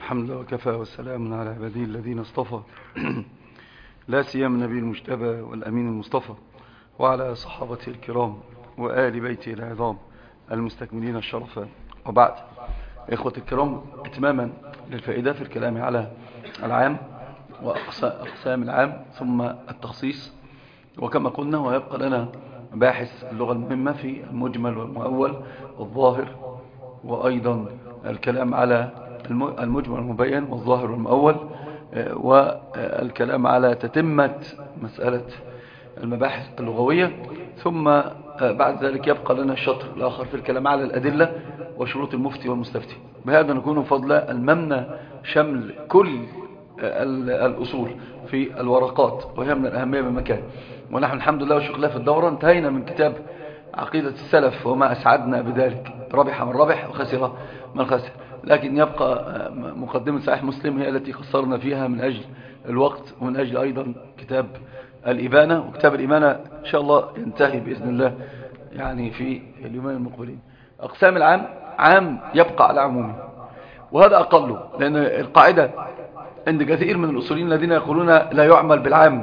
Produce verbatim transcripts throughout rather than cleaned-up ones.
الحمد لله وكفى والسلام على عباده الذين اصطفى لا سيما النبي المجتبى والأمين المصطفى وعلى صحابته الكرام وآل بيته العظام المستكملين الشرفا. وبعد، إخوة الكرام، اتماما للفائدة في الكلام على العام وأقسام العام ثم التخصيص، وكما قلنا ويبقى لنا باحث اللغة المهمة في المجمل والمؤول والظاهر، وأيضا الكلام على المجمل والمبين والظاهر والمؤول، والكلام على تتمة مسألة المباحث اللغوية. ثم بعد ذلك يبقى لنا الشطر الآخر في الكلام على الأدلة وشروط المفتي والمستفتي. بهذا نكون فضل الممنى شمل كل الأصول في الورقات، وهي من الأهمية بمكان. ونحن الحمد لله وشكرا في الدورة انتهينا من كتاب عقيدة السلف، وما أسعدنا بذلك، ربح من ربح وخسر من خسر. لكن يبقى مقدمة صحيح مسلم هي التي قصرنا فيها من أجل الوقت ومن أجل أيضا كتاب الإبانة. وكتاب الإبانة إن شاء الله ينتهي بإذن الله يعني في اليومين المقبلين. أقسام العام: عام يبقى على عمومه، وهذا أقله، لأن القاعدة عند كثير من الأصوليين الذين يقولون لا يعمل بالعام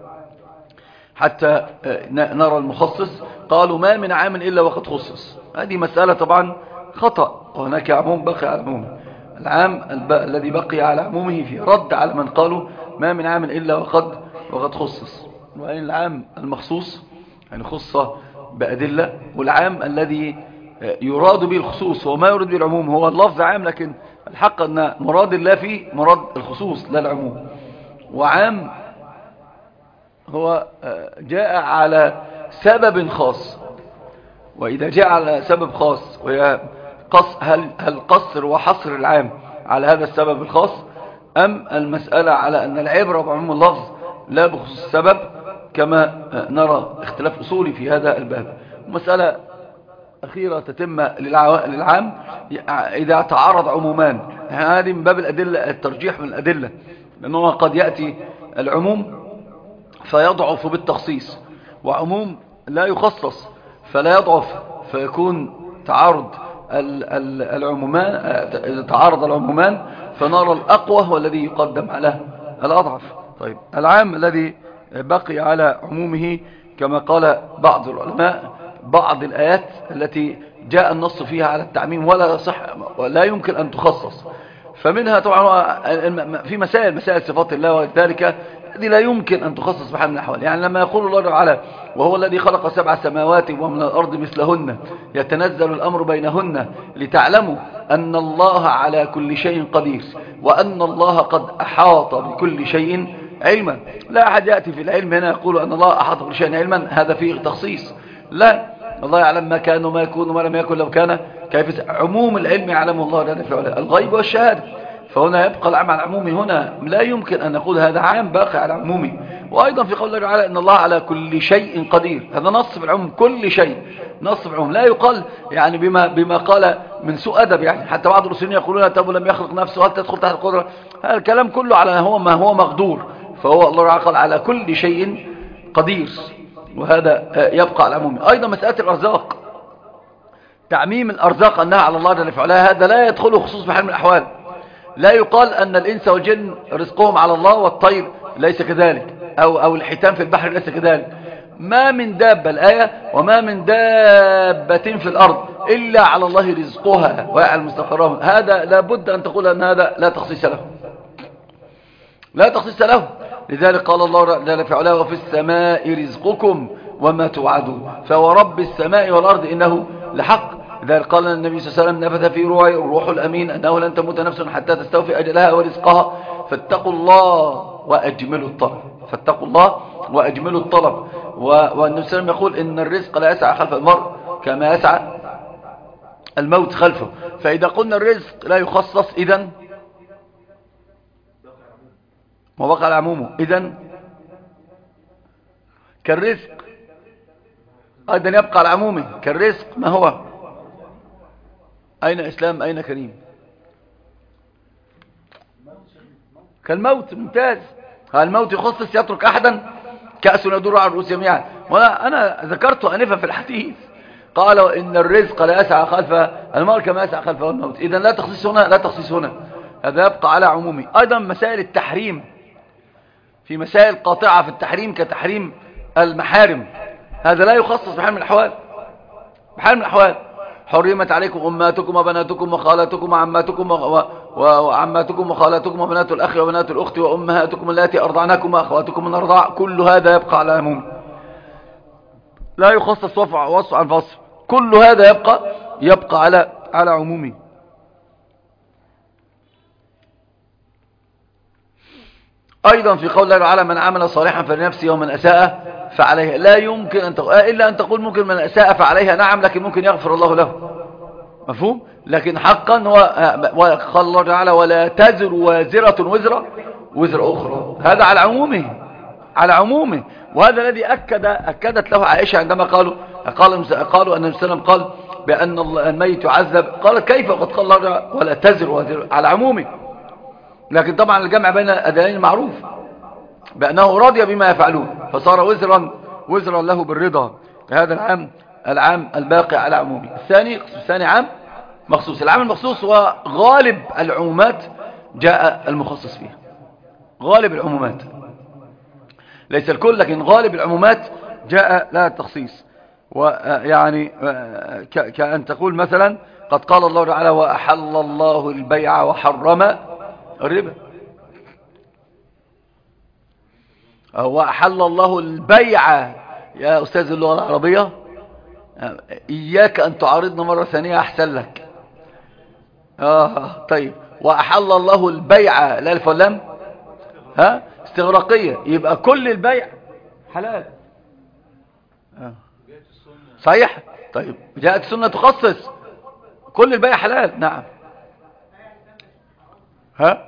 حتى نرى المخصص، قالوا ما من عام إلا وقد خصص. هذه مسألة طبعا خطأ، وهناك عموم بقي على عمومه. العام الذي بقي على عمومه في رد على من قالوا ما من عام إلا وقد وقد خصص. وأن العام المخصوص يعني خص بأدلة، والعام الذي يراد به الخصوص وما يراد به العموم هو اللفظ عام، لكن الحق أن مراد الله فيه مراد الخصوص لا العموم. وعام هو جاء على سبب خاص، وإذا جاء على سبب خاص وهي قص هل هل قصر وحصر العام على هذا السبب الخاص، أم المسألة على أن العبرة بعموم اللفظ لا بخصوص السبب، كما نرى اختلاف أصولي في هذا الباب. مسألة أخيرة تتم للعام إذا تعارض عمومان. هذه من باب الأدلة، الترجيح من الأدلة، لأنه قد يأتي العموم فيضعف بالتخصيص، وعموم لا يخصص فلا يضعف، فيكون تعارض العمومان. إذا تعارض العمومان فنرى الأقوى والذي يقدم على الأضعف. طيب، العام الذي بقي على عمومه كما قال بعض العلماء، بعض الآيات التي جاء النص فيها على التعميم ولا صح ولا يمكن أن تخصص، فمنها طبعا في مسائل مسائل صفات الله وذلك الذي لا يمكن أن تخصص بحال من الأحوال. يعني لما يقول الله تعالى وهو الذي خلق سبع سماوات ومن الأرض مثلهن يتنزل الأمر بينهن لتعلموا أن الله على كل شيء قدير وأن الله قد أحاط بكل شيء علما. لا أحد يأتي في العلم هنا يقول أن الله أحاط بكل شيء علما، هذا فيه تخصيص. لا، الله يعلم ما كان وما يكون وما لم يكن لو كان كيف. عموم العلم يعلم الله لا نفع له الغيب والشهادة، فهنا يبقى العام على العموم. هنا لا يمكن أن نقول هذا عام باقي على عمومه. وأيضا في قول الله تعالى إن الله على كل شيء قدير، هذا نص في العموم، كل شيء نص في العموم، لا يقال يعني بما بما قال من سوء أدب. يعني حتى بعض الرسولين يقولون طب لم يخلق نفسه هل تدخل تحت القدرة؟ هذا الكلام كله على هو ما هو مقدور، فهو الله تعالى قال على كل شيء قدير، وهذا يبقى على عمومه. أيضا مسألة الأرزاق، تعميم الأرزاق أنها على الله جل وعلا، هذا لا يدخله خصوص بحال من الأحوال. لا يقال أن الإنس والجن رزقهم على الله والطير ليس كذلك، أو, أو الحيتان في البحر ليس كذلك. ما من دابة، الآية وما من دابة في الأرض إلا على الله رزقها ويعلم مستقرها. هذا لابد أن تقول أن هذا لا تخصيص له، لا تخصيص له. لذلك قال الله جل في علاه وفي السماء رزقكم وما توعدون فورب السماء والأرض إنه لحق. لذلك قال النبي صلى الله عليه وسلم نفث في روعي الروح الأمين أنه لن تموت نفس حتى تستوفي أجلها ورزقها فاتقوا الله وأجملوا الطلب، فاتقوا الله وأجملوا الطلب. والنبي صلى الله عليه وسلم يقول إن الرزق لا يسعى خلف المرء كما يسعى الموت خلفه. فإذا قلنا الرزق لا يخصص إذن ما بقى على عمومه، إذن كالرزق أيضا يبقى على عمومه. كالرزق ما هو؟ أين إسلام أين كريم؟ كالموت. ممتاز. هل الموت يخصص يترك أحدا؟ كأس يدور على الرؤوس جميعا. وأنا أنا ذكرت أنفا في الحديث قالوا إن الرزق لا يسعى خلف المرء كما يسعى خلفه الموت. إذن لا تخصيص هنا، لا تخصيص هنا. هذا يبقى على عمومه. أيضا مسائل التحريم، في مسائل قاطعة في التحريم كتحريم المحارم، هذا لا يخصص بحال من الأحوال، بحال من الأحوال. حرمت عليكم أماتكم وبناتكم وخالاتكم وعماتكم وعماتكم وخالاتكم وبنات الأخ وبنات الأخت وأمهاتكم التي أرضعناكم وأخواتكم من الرضاع، كل هذا يبقى على عمومه، لا يخصص وصف عن فصل، كل هذا يبقى يبقى على على عمومه. أيضا في قول الله تعالى من عمل صالحا فلنفسه ومن أساء فعليها، لا يمكن أن تقول إلا أن تقول ممكن من أساء فعليها، نعم، لكن ممكن يغفر الله له، مفهوم؟ لكن حقا هو قال الله تعالى ولا تزر وازرة وزر وزر أخرى، هذا على عمومه، على عمومه. وهذا الذي أكد أكدت له عائشة عندما قالوا قال قالوا أن النبي صلى الله عليه وسلم قال بأن الميت يعذب، قالت كيف وقد قال الله ولا تزر وازرة، على عمومه. لكن طبعا الجمع بين الأدلين معروف بأنه رضي بما يفعلون فصار وزرا وزرا له بالرضا. هذا العام العام الباقي على عمومه. الثاني الثاني عام مخصوص. العام المخصوص هو غالب العمومات جاء المخصص فيها، غالب العمومات ليس الكل، لكن غالب العمومات جاء لها التخصيص. ويعني كأن تقول مثلا قد قال الله تعالى وأحل الله البيع وحرم الربا، وأحل الله البيع. يا أستاذ اللغة العربية إياك أن تعارضنا مرة ثانية أحسن لك. آه طيب، وأحل الله البيع لا الف واللام ها استغراقية، يبقى كل البيع حلال. آه. صحيح. طيب جاءت السنة تخصص كل البيع حلال، نعم. ها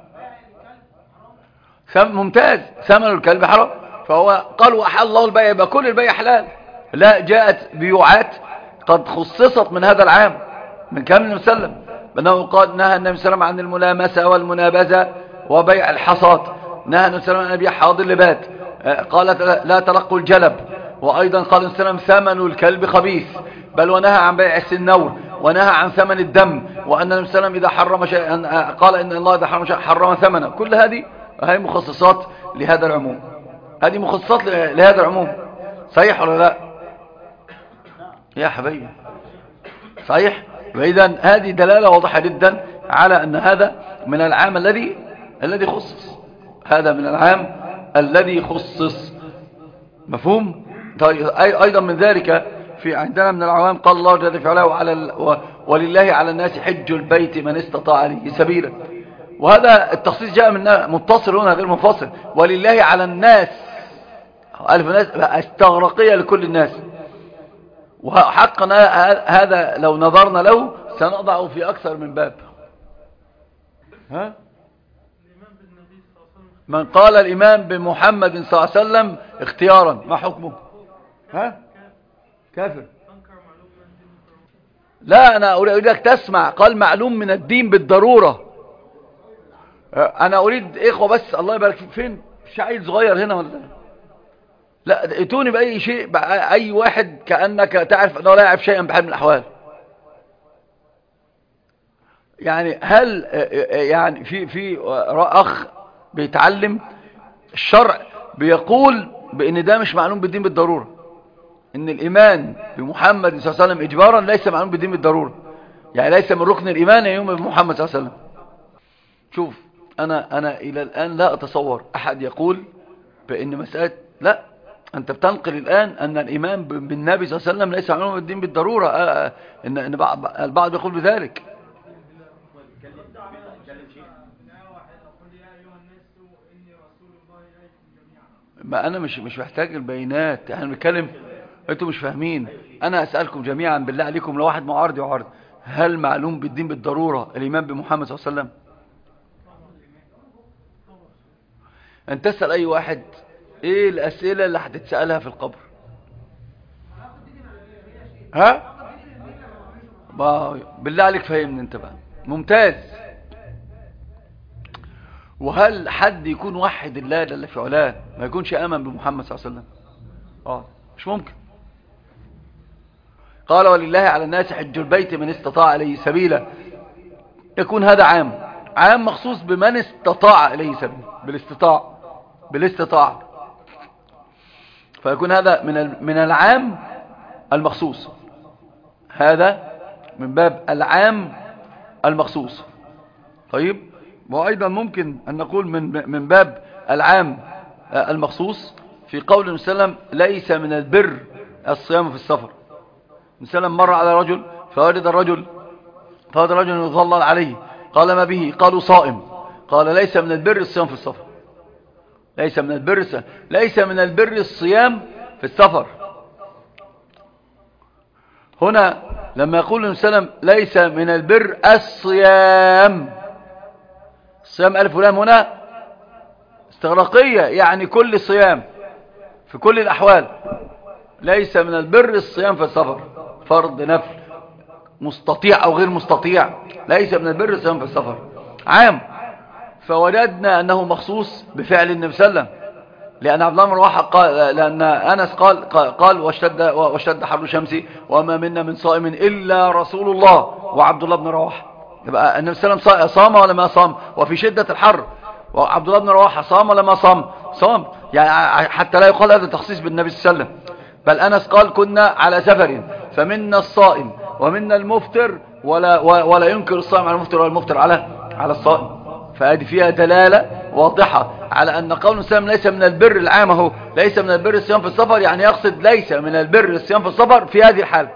ممتاز، ثمن الكلب حرام، فهو قال وأحل الله البيع يبقى كل البيع حلال. لا، جاءت بيوعات قد خصصت من هذا العام من كامل النبي صلى الله عليه وسلم، بأنه قال نهى النبي صلى الله عليه وسلم عن الملامسة والمنابذة وبيع الحصاد، نهى النبي صلى الله عليه وسلم عن بيع حاضر اللبات، قالت لا تلقوا الجلب، وأيضا قال النبي صلى الله عليه وسلم ثمن الكلب خبيث، بل ونهى عن بيع السنور، ونهى عن ثمن الدم، وأن النبي صلى الله عليه وسلم إذا حرم شيئا قال إن الله إذا حرم شيئا حرم ثمنه. كل هذه هذه مخصصات لهذا العموم، هذه مخصصات لهذا العموم. صحيح ولا لا يا حبيبي؟ صحيح. وإذن هذه دلالة واضحة جدا على أن هذا من العام الذي الذي خصص، هذا من العام الذي خصص، مفهوم؟ طيب أيضا من ذلك في عندنا من العوام قال الله جل وعلا وعلى ولله على الناس حج البيت من استطاع إليه سبيلا، وهذا التخصيص جاء من متصل هنا غير منفصل. ولله على الناس ألف الناس استغرقية لكل الناس، وحقا هذا لو نظرنا له سنضعه في أكثر من باب. ها؟ من قال الإيمان بمحمد صلى الله عليه وسلم اختيارا ما حكمه؟ ها؟ كافر. لا، أنا أريد لك تسمع، قال معلوم من الدين بالضرورة. أنا أريد إخوة بس الله يبارك فيك، فين شعيل صغير هنا ولا لا؟ ائتوني بأي شيء، أي واحد كأنك تعرف أنه لا يعرف شيئا بحال من الأحوال. يعني هل يعني في في أخ بيتعلم الشرع بيقول بأن ده مش معلوم بالدين بالضرورة، إن الإيمان بمحمد صلى الله عليه وسلم إجبارا ليس معلوم بالدين بالضرورة، يعني ليس من ركن الإيمان يوم بمحمد صلى الله عليه وسلم. شوف أنا أنا إلى الآن لا أتصور أحد يقول بأن مسألة، لا، أنت بتنقل الآن أن الإيمان بالنبي صلى الله عليه وسلم ليس معلوم بالدين بالضرورة. آه إن إن البعض يقول بذلك. ما أنا مش مش محتاج البينات، احنا بنتكلم، أنتوا مش فاهمين. أنا أسألكم جميعا بالله عليكم، لو واحد معارض يعارض، هل معلوم بالدين بالضرورة الإيمان بمحمد صلى الله عليه وسلم؟ أنت تسأل أي واحد إيه الأسئلة اللي هتتسألها في القبر؟ ها؟ بالله عليك فهمني أنت بقى. ممتاز. وهل حد يكون وحد الله جل في علاه ما يكونش آمن بمحمد صلى الله عليه وسلم؟ آه مش ممكن. قال ولله على الناس حج البيت من استطاع إليه سبيلا، يكون هذا عام عام مخصوص بمن استطاع إليه سبيل، بالاستطاع بالاستطاع فيكون هذا من من العام المخصوص، هذا من باب العام المخصوص. طيب، وأيضا ممكن أن نقول من من باب العام المخصوص في قول النبي صلى الله عليه وسلم ليس من البر الصيام في السفر. النبي صلى الله عليه وسلم مر على رجل فوجد الرجل فوجد الرجل يظلل عليه، قال ما به؟ قالوا صائم. قال ليس من البر الصيام في السفر، ليس من البر ليس من البر الصيام في السفر. هنا لما يقول النبي صلى الله عليه وسلم ليس من البر الصيام، الصيام ألف ولام هنا استغراقية، يعني كل صيام في كل الأحوال. ليس من البر الصيام في السفر، فرض نفل، مستطيع أو غير مستطيع، ليس من البر الصيام في السفر، عام. فوجدنا أنه مخصوص بفعل النبي صلى الله عليه وسلم، لأن عبد الله بن رواحة قال، لأن أنس قال قال واشتد واشتد حر الشمس وما منا من صائم إلا رسول الله وعبد الله بن رواحة. يبقى النبي صلى الله عليه وسلم صام ولا ما صام؟ وفي شدة الحر. وعبد الله بن رواحة صام ولا ما صام؟ صام. يعني حتى لا يقال هذا تخصيص بالنبي صلى الله عليه وسلم. بل أنس قال كنا على سفر فمنا الصائم ومنا المفطر ولا ولا ينكر الصائم على المفطر ولا المفطر على على الصائم. فهذه فيها دلالة واضحة على أن قول السلام ليس من البر العام، هو ليس من البر الصيام في السفر، يعني يقصد ليس من البر الصيام في السفر في هذه الحالة،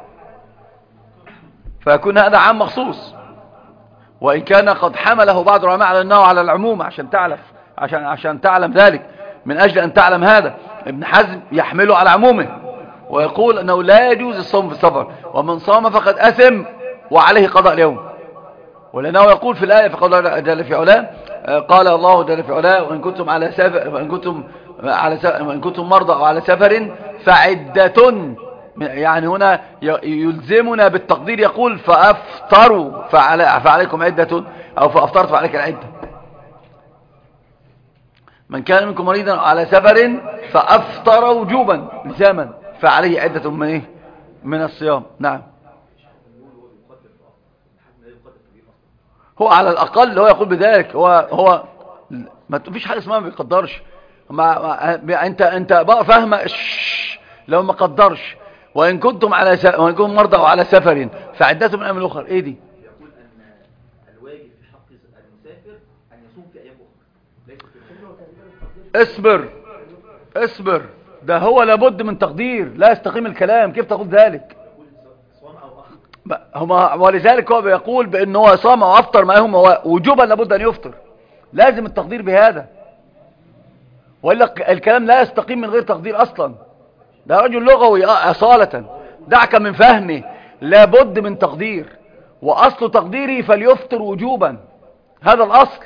فيكون هذا عام مخصوص. وإن كان قد حمله بعض العلماء على أنه على العموم، عشان تعلم عشان عشان تعلم ذلك، من أجل أن تعلم هذا. ابن حزم يحمله على عمومه ويقول أنه لا يجوز الصوم في السفر، ومن صام فقد أثم وعليه قضاء اليوم. ولأنه يقول في الآية فقال جل في علاه، قال الله جل في علاه وإن كنتم على سفر وإن كنتم على سفر وإن كنتم مرضى أو على سفر فعدة، يعني هنا يلزمنا بالتقدير، يقول فأفطروا فعلي فعليكم عدة، أو فأفطرت فعليك العدة. من كان منكم مريضا على سفر فأفطر وجوبا لزاما فعليه عدة من إيه؟ من الصيام. نعم، هو على الأقل هو يقول بذلك. هو هو ما فيش حاجة اسمها ما بيقدرش. ما ما انت انت بقى فاهمه لو ما قدرش وان كنتم على س... وان كنتم مرضى او على سفر فعدة من ايام اخرى. ايه دي؟ يقول ان الواجب في حق المسافر ان يصوم في ايام اخرى، ليس في اصبر اصبر، ده هو لابد من تقدير، لا يستقيم الكلام. كيف تقول ذلك؟ هما ولذلك هو بيقول بأن هو صام وأفطر معهم وجوبا لابد أن يفطر، لازم التقدير بهذا، وإلا الكلام لا يستقيم من غير تقدير أصلا. ده رجل لغوي أصالة، دعك من فهمه، لابد من تقدير، وأصل تقديره فليفطر وجوبا، هذا الأصل.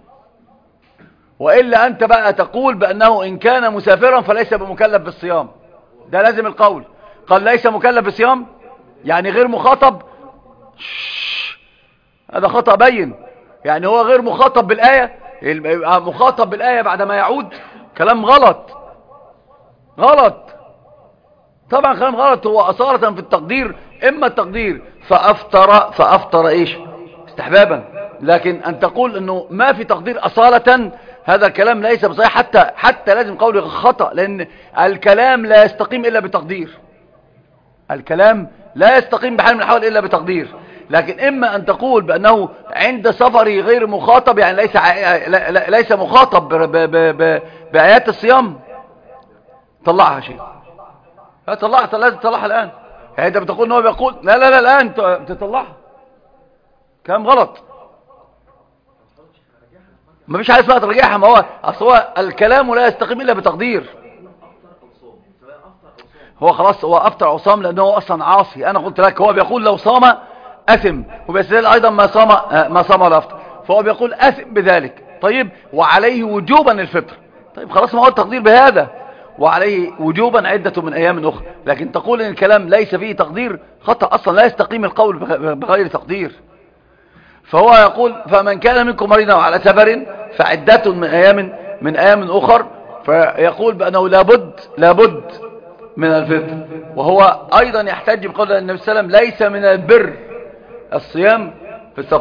وإلا أنت بقى تقول بأنه إن كان مسافرا فليس بمكلف بالصيام، ده لازم القول. قال ليس مكلف بالصيام يعني غير مخاطب، هذا خطأ بين. يعني هو غير مخاطب بالآية، يبقى مخاطب بالآية بعد ما يعود، كلام غلط غلط طبعا، كلام غلط. هو أصالة في التقدير إما التقدير فأفطر فأفطر إيش استحبابا، لكن أن تقول أنه ما في تقدير أصالة، هذا الكلام ليس بصحيح. حتى حتى لازم قولي خطأ، لأن الكلام لا يستقيم إلا بتقدير، الكلام لا يستقيم بحال من الأحوال إلا بتقدير. لكن إما أن تقول بأنه عند سفري غير مخاطب، يعني ليس ليس مخاطب بآيات الصيام، طلعها شيء، طلعها، لازم تطلعها الآن. يعني أنت بتقول إن هو بيقول لا لا لا الآن تطلعها، كلام غلط. ما فيش حاجة اسمها ترجيحها، ما هو أصل هو الكلام لا يستقيم إلا بتقدير. هو خلاص هو أفطر أو صام لأنه هو أصلا عاصي. أنا قلت لك هو بيقول لو صام أثم، وبيستدل أيضا ما صام ما صام ولا أفطر، فهو بيقول أثم بذلك. طيب وعليه وجوبا الفطر، طيب خلاص ما هو التقدير بهذا، وعليه وجوبا عدة من أيام أخرى. لكن تقول إن الكلام ليس فيه تقدير، خطأ أصلا، لا يستقيم القول بغير تقدير. فهو يقول فمن كان منكم مريضا على سفر فعدة من أيام من أيام أخر، فيقول بأنه لابد لابد من الفطر. وهو أيضا يحتج بقول النبي صلى الله عليه وسلم ليس من البر الصيام في السفر،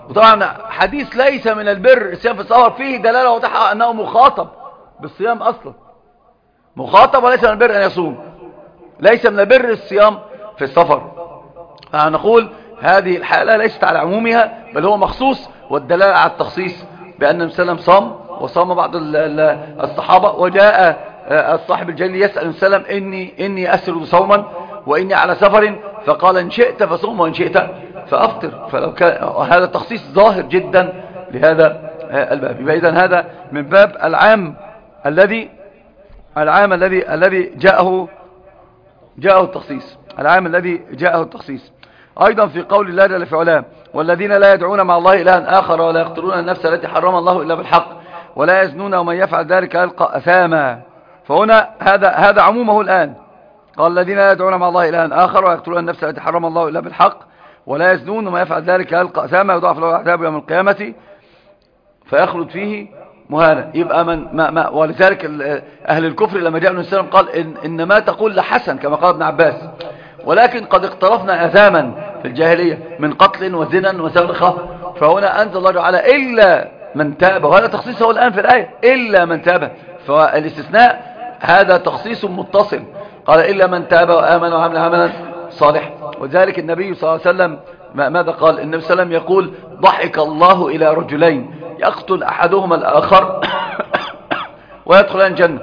وطبعا حديث ليس من البر الصيام في السفر فيه دلالة واضحة أنه مخاطب بالصيام أصلا، مخاطب وليس من البر أن يصوم، ليس من البر الصيام في السفر. فنقول هذه الحالة ليست على عمومها بل هو مخصوص، والدلالة على التخصيص بأن النبي صلى الله عليه وسلم صام وصام بعض الصحابة، وجاء الصاحب الجليل يسأل النبي صلى الله عليه وسلم إني, إني أسرد صوما وإني على سفر، فقال إن شئت فصوم وإن شئت فأفطر. فلو كان هذا تخصيص ظاهر جدا لهذا الباب. إذن هذا من باب العام الذي العام الذي الذي جاءه جاءه التخصيص، العام الذي جاءه التخصيص. أيضا في قول الله جل في علاه والذين لا يدعون مع الله إلها آخر ولا يقتلون النفس التي حرم الله إلا بالحق ولا يزنون ومن يفعل ذلك يلقى أثاما. فهنا هذا هذا عمومه الآن، قال الذين لا يدعون مع الله إلها آخر ولا يقتلون النفس التي حرم الله إلا بالحق ولا يزنون ومن يفعل ذلك يلقى أثاما يضاعف له العذاب يوم القيامة فيخلد فيه مهانا. يبقى من ما ما ولذلك أهل الكفر لما جاء النبي صلى الله عليه وسلم قال إن, إن ما تقول لحسن كما قال ابن عباس، ولكن قد اقترفنا أثاما في الجاهلية من قتل وزنا وسرقة. فهنا أنزل الله تعالى إلا من تاب، وهذا تخصيصه الآن في الآية إلا من تاب، فالاستثناء هذا تخصيص متصل، قال إلا من تاب وآمن وعمل عملا صالحا. وذلك النبي صلى الله عليه وسلم ماذا قال؟ النبي صلى الله عليه وسلم يقول ضحك الله إلى رجلين يقتل أحدهما الآخر ويدخلان الجنة،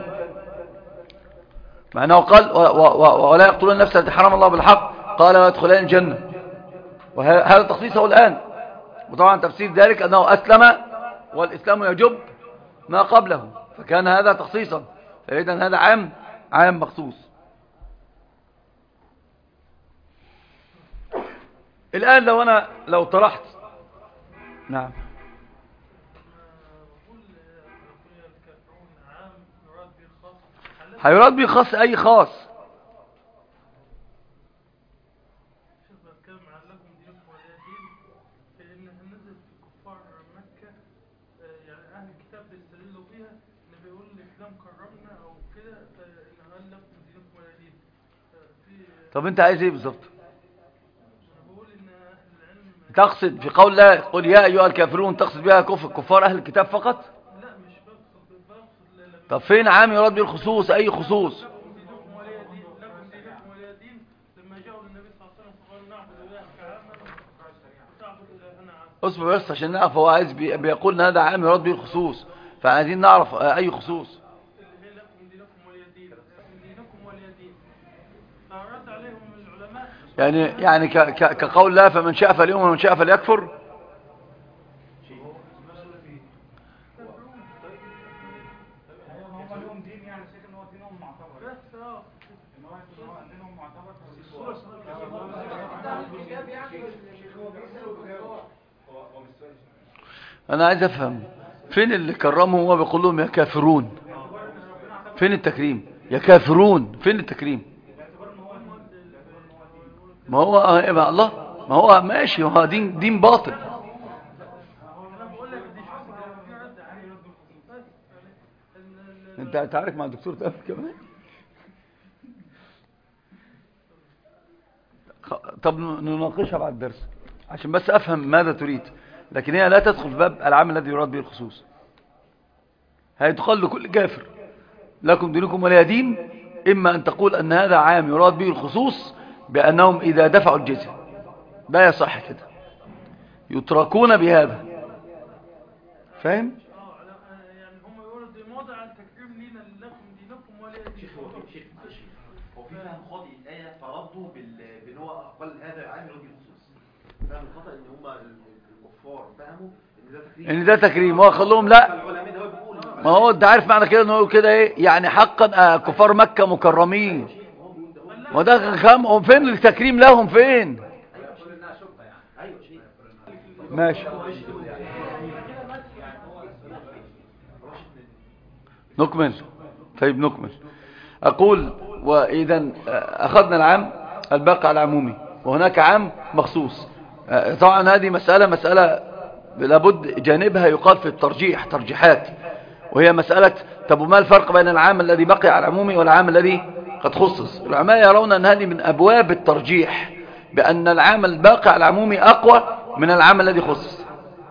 مع أنه قال ولا يقتلون النفس التي حرم الله بالحق قال ويدخلان الجنة، وهذا تخصيصه الآن. وطبعا تفسير ذلك أنه أسلم والإسلام يجب ما قبله، فكان هذا تخصيصا، فإذن هذا عام عام مخصوص. الآن لو أنا لو طرحت نعم هيراد به خاص أي خاص طب انت عايز ايه بالظبط؟ تقصد في قول الله قل يا ايها الكافرون تقصد بها كفر كفار اهل الكتاب فقط؟ لا مش بقصد بقصد طب فين عام يراد به الخصوص؟ اي خصوص؟ اصبر بس عشان نعرف هو عايز بي... بيقول ان هذا عام يراد به الخصوص، فعايزين نعرف اي خصوص. يعني يعني ك... ك... كقول لا فمن شاء فليؤمن ومن شاء فليكفر. انا عايز افهم فين اللي كرمهم وهو بيقول لهم يا كافرون؟ فين التكريم؟ يا كافرون فين التكريم؟ ما هو ما الله ما هو ماشي، هو دين دين باطل. انت هتعارك مع الدكتور ده كمان؟ طب نناقشها بعد الدرس عشان بس افهم ماذا تريد، لكن هي لا تدخل في باب العام الذي يراد به الخصوص. هيتقال لكل كافر لكم دينكم ولي دين، اما ان تقول ان هذا عام يراد به الخصوص بانهم اذا دفعوا الجزية، لا يصح كده، يتركون بهذا، فاهم؟ يعني هم يقولوا دي موضع التكريم لينا لكم دينكم ولي دين. هو في فهم خاطئ الآية فردوا بان هو قال هذا عام يراد به الخصوص. فهم الخطأ ان هم الكفار فهموا ان ده تكريم ان ده تكريم، هو خلوهم لا، ما هو انت عارف معنى كده انه يقول كده ايه يعني حقا كفار مكة مكرمين، وده خام فين التكريم لهم فين؟ ماشي نكمل. طيب نكمل. اقول واذا اخذنا العام الباقي على عمومي وهناك عام مخصوص. طبعا هذه مسألة مسألة لابد جانبها يقال في الترجيح ترجيحات، وهي مسألة طب وما الفرق بين العام الذي بقي على عمومي والعام الذي قد خصص؟ العلماء يرون أن هذه من أبواب الترجيح، بأن العام الباقي على عمومي أقوى من العام الذي خصص.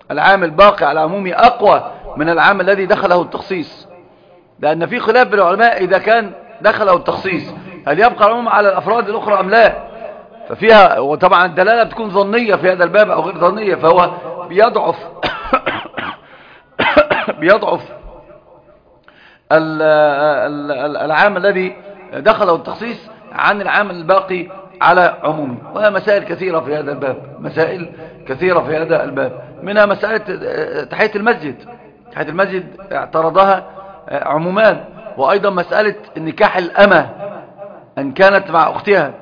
العام الباقي على عمومه أقوى من العام الذي دخله التخصيص، لأن في خلاف بين العلماء إذا كان دخله التخصيص هل يبقى العموم على الأفراد الأخرى أم لا. ففيها، وطبعا الدلالة بتكون ظنية في هذا الباب أو غير ظنية، فهو بيضعف بيضعف العام الذي دخله التخصيص عن العام الباقي على عمومه. وهي مسائل كثيرة في هذا الباب، مسائل كثيرة في هذا الباب، منها مسألة تحية المسجد. تحية المسجد اعترضها عمومان، وأيضا مسألة نكاح الأمة أن كانت مع أختها،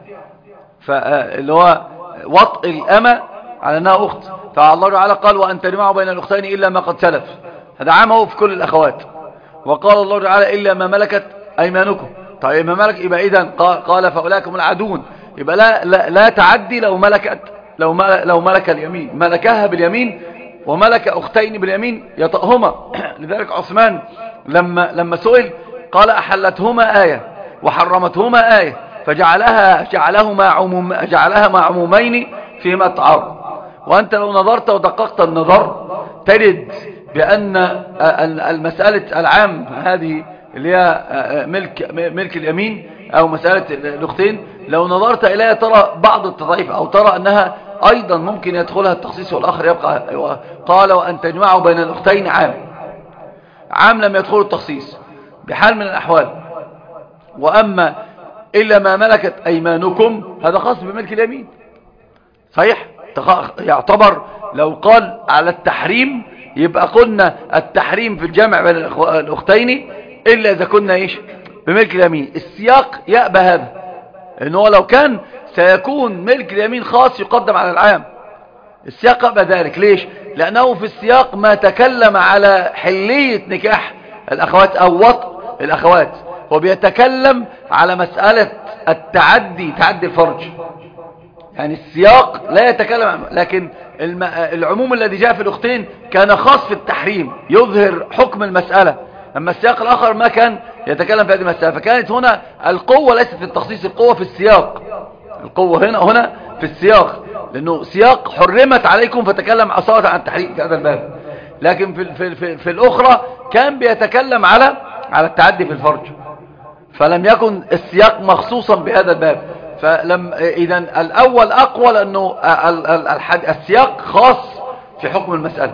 فاللي هو وطء الأمة على أنها أخت، فالله تعالى قال وأن تجمعوا بين الأختين إلا ما قد سلف، هذا عامه في كل الأخوات. وقال الله تعالى إلا ما ملكت أيمانكم، طيب ما ملك يبقى إذن قال فأولئك هم العادون، يبقى لا, لا, لا تعدي لو ملكت لو, مل لو ملك اليمين، ملكها باليمين وملك أختين باليمين يطأهما. لذلك عثمان لما, لما سئل قال أحلتهما آية وحرمتهما آية، فجعلها جعلهما عموم جعلها مع عمومين فيما تعارض. وأنت لو نظرت ودققت النظر تجد بأن المسألة العام هذه اللي هي ملك ملك اليمين أو مسألة الأختين، لو نظرت إليها ترى بعض التضعيف، أو ترى أنها أيضا ممكن يدخلها التخصيص والآخر يبقى. قال وأن تجمعوا بين الأختين عام، عام لم يدخل التخصيص بحال من الأحوال. وأما إلا ما ملكت أيمانكم هذا خاص بملك اليمين، صحيح، يعتبر لو قال على التحريم يبقى قلنا التحريم في الجمع بين الأختين إلا إذا كنا إيش بملك اليمين. السياق يأبى هذا، إنه لو كان سيكون ملك اليمين خاص يقدم على العام، السياق يأبى ذلك. ليش؟ لأنه في السياق ما تكلم على حلية نكاح الأخوات أو وطء الأخوات، وبيتكلم على مسألة التعدي، تعدي الفرج. يعني السياق لا يتكلم عن، لكن العموم الذي جاء في الأختين كان خاص في التحريم يظهر حكم المسألة، أما السياق الآخر ما كان يتكلم في هذه المسألة. فكانت هنا القوة ليست في التخصيص، القوة في السياق، القوة هنا هنا في السياق، لأنه سياق حرمت عليكم فتكلم أصالة عن التحريم في هذا الباب. لكن في, في, في, في الأخرى كان بيتكلم على على التعدي في الفرج، فلم يكن السياق مخصوصا بهذا الباب. فلم إذن الأول أقوى لأنه السياق خاص في حكم المسألة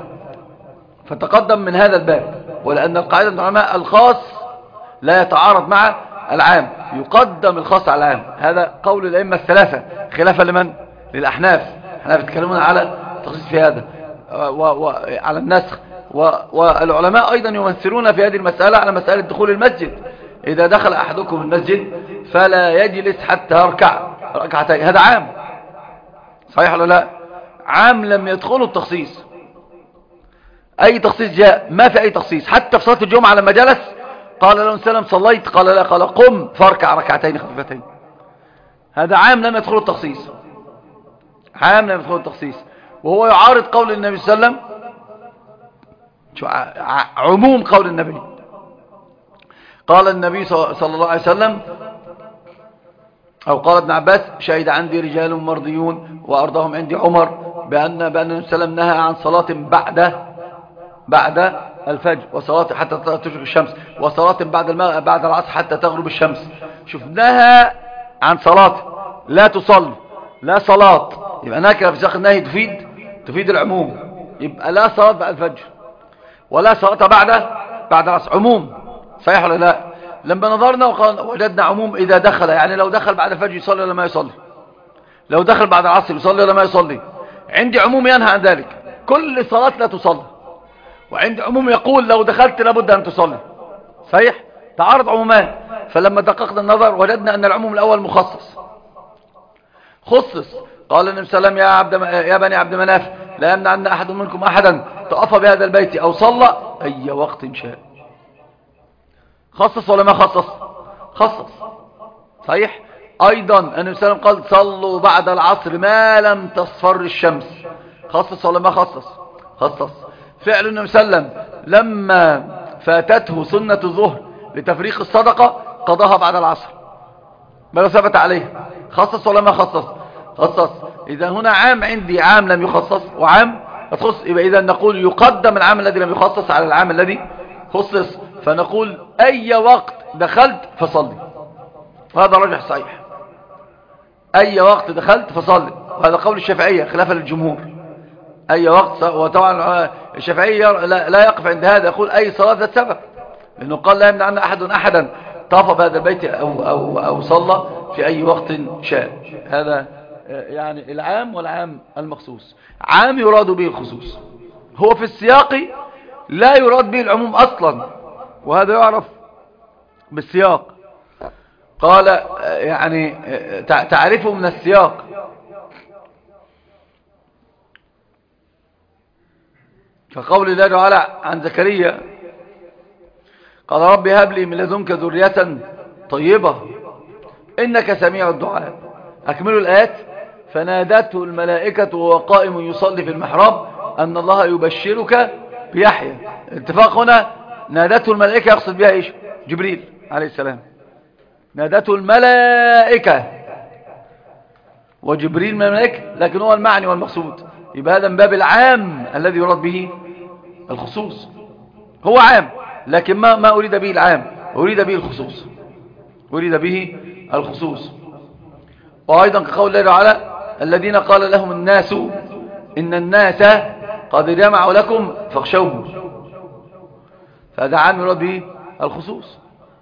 فتقدم من هذا الباب، ولأن القاعدة من العلماء الخاص لا يتعارض مع العام، يقدم الخاص على العام. هذا قول الأئمة الثلاثة خلافا لمن؟ للأحناف. احنا بنتكلمون على تخصيص في هذا وعلى النسخ، والعلماء أيضا يمثلون في هذه المسألة على مسألة دخول المسجد. إذا دخل أحدكم المسجد فلا يجلس حتى يركع ركعتين، هذا عام، صحيح ولا لا؟ عام لم يدخله التخصيص. أي تخصيص جاء؟ ما في أي تخصيص. حتى في صلاة الجمعة لما جلس قال له سلم صليت، قال لا، قال قم فاركع ركعتين خفيفتين. هذا عام لم يدخله التخصيص، عام لم يدخله التخصيص، وهو يعارض قول النبي صلى الله عليه وسلم، عموم قول النبي. قال النبي صلى الله عليه وسلم، أو قال ابن عباس: شهد عندي رجال مرضيون وأرضاهم عندي عمر بأن بأن النبي صلى الله عليه وسلم نهى عن صلاة بعد بعد الفجر، وصلاة حتى تشرق الشمس، وصلاة بعد المغرب بعد العصر حتى تغرب الشمس. شوف، نهى عن صلاة لا تصل، لا صلاة، يبقى نكرة في سياق النهي تفيد تفيد العموم. يبقى لا صلاة بعد الفجر ولا صلاة بعد بعد العصر، عموم، صحيح ولا لا؟ لما نظرنا وجدنا عموم إذا دخل، يعني لو دخل بعد الفجر يصلي ولا ما يصلي، لو دخل بعد العصر يصلي ولا ما يصلي. عندي عموم ينهى عن ذلك، كل صلاة لا تصلي، وعندي عموم يقول لو دخلت لابد أن تصلي، صحيح؟ تعارض عمومان. فلما دققنا النظر وجدنا أن العموم الأول مخصص، خصص. قال النبي صلى الله عليه وسلم: يا عبد يا بني عبد مناف لا يمنعن أحد منكم أحدا طاف بهذا البيت أو صلى أي وقت شاء. خصص ولا ما خصص؟ خصص، صحيح. أيضا النبي صلى الله عليه وسلم قال: صلوا بعد العصر ما لم تصفر الشمس. خصص ولا ما خصص؟ خصص. فعل النبي صلى الله عليه وسلم لما فاتته سنة الظهر لتفريق الصدقة قضاها بعد العصر، ما ثبت عليه. خصص ولا ما خصص؟ خصص. إذا هنا عام عندي، عام لم يخصص، وعام قد خصص، يبقى إذا نقول يقدم العام الذي لم يخصص على العام الذي خصص، فنقول أي وقت دخلت فصلي، وهذا راجح صحيح. أي وقت دخلت فصلي، وهذا قول الشافعية خلافا للجمهور. أي وقت، وطبعا الشافعية لا يقف عند هذا، يقول أي صلاة ذات سبب، لأنه قال لا يمنع أن أحد أحدا طاف بهذا البيت أو, أو, أو صلى في أي وقت شاء. هذا يعني العام والعام المخصوص. عام يراد به الخصوص، هو في السياق لا يراد به العموم أصلا، وهذا يعرف بالسياق. قال يعني تعرفه من السياق. فقول الله تعالى عن زكريا قال رب هب لي من لدنك ذرية طيبة إنك سميع الدعاء. أكملوا الآيات. فنادته الملائكة وهو قائم يصلي في المحراب أن الله يبشرك بيحيى. اتفاق هنا نادته الملائكة يقصد بها إيش؟ جبريل عليه السلام. نادته الملائكة وجبريل من الملائكة، لكن هو المعني والمقصود. يبقى هذا من باب العام الذي يراد به الخصوص. هو عام لكن ما ما أريد به العام، أريد به الخصوص، أريد به الخصوص. وأيضا كقول الله تعالى الذين قال لهم الناس إن الناس قد جمعوا لكم فاخشوهم، فهذا عام يراد به الخصوص.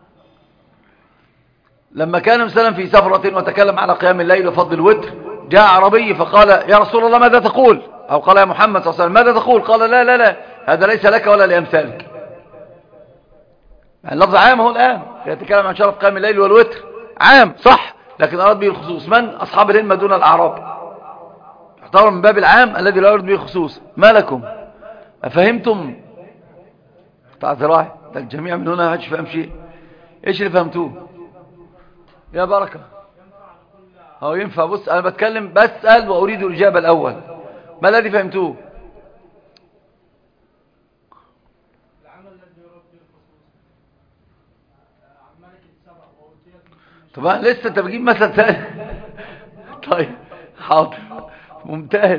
لما كان مثلا في سفرة وتكلم على قيام الليل وفضل الوتر، جاء عربي فقال يا رسول الله ماذا تقول؟ أو قال يا محمد صلى الله عليه وسلم ماذا تقول؟ قال لا لا لا هذا ليس لك ولا لأمثالك. يعني اللفظ عام هو الآن يتكلم عن شرف قيام الليل والوتر، عام صح، لكن أراد به الخصوص. من؟ أصحاب الهمة دون الأعراب. اعتبر من باب العام الذي لا يراد به الخصوص. ما لكم أفهمتم؟ قطع ذراعي ده الجميع من هنا هاتش فهم شيء. ايش اللي فهمتوه يا بركة؟ هو ينفع؟ بص أنا بتكلم بسأل وأريد الإجابة الأول. ما الذي فهمتوه؟ طبعا لسه انت بتجيب مثل ثاني. طيب حاضر ممتاز.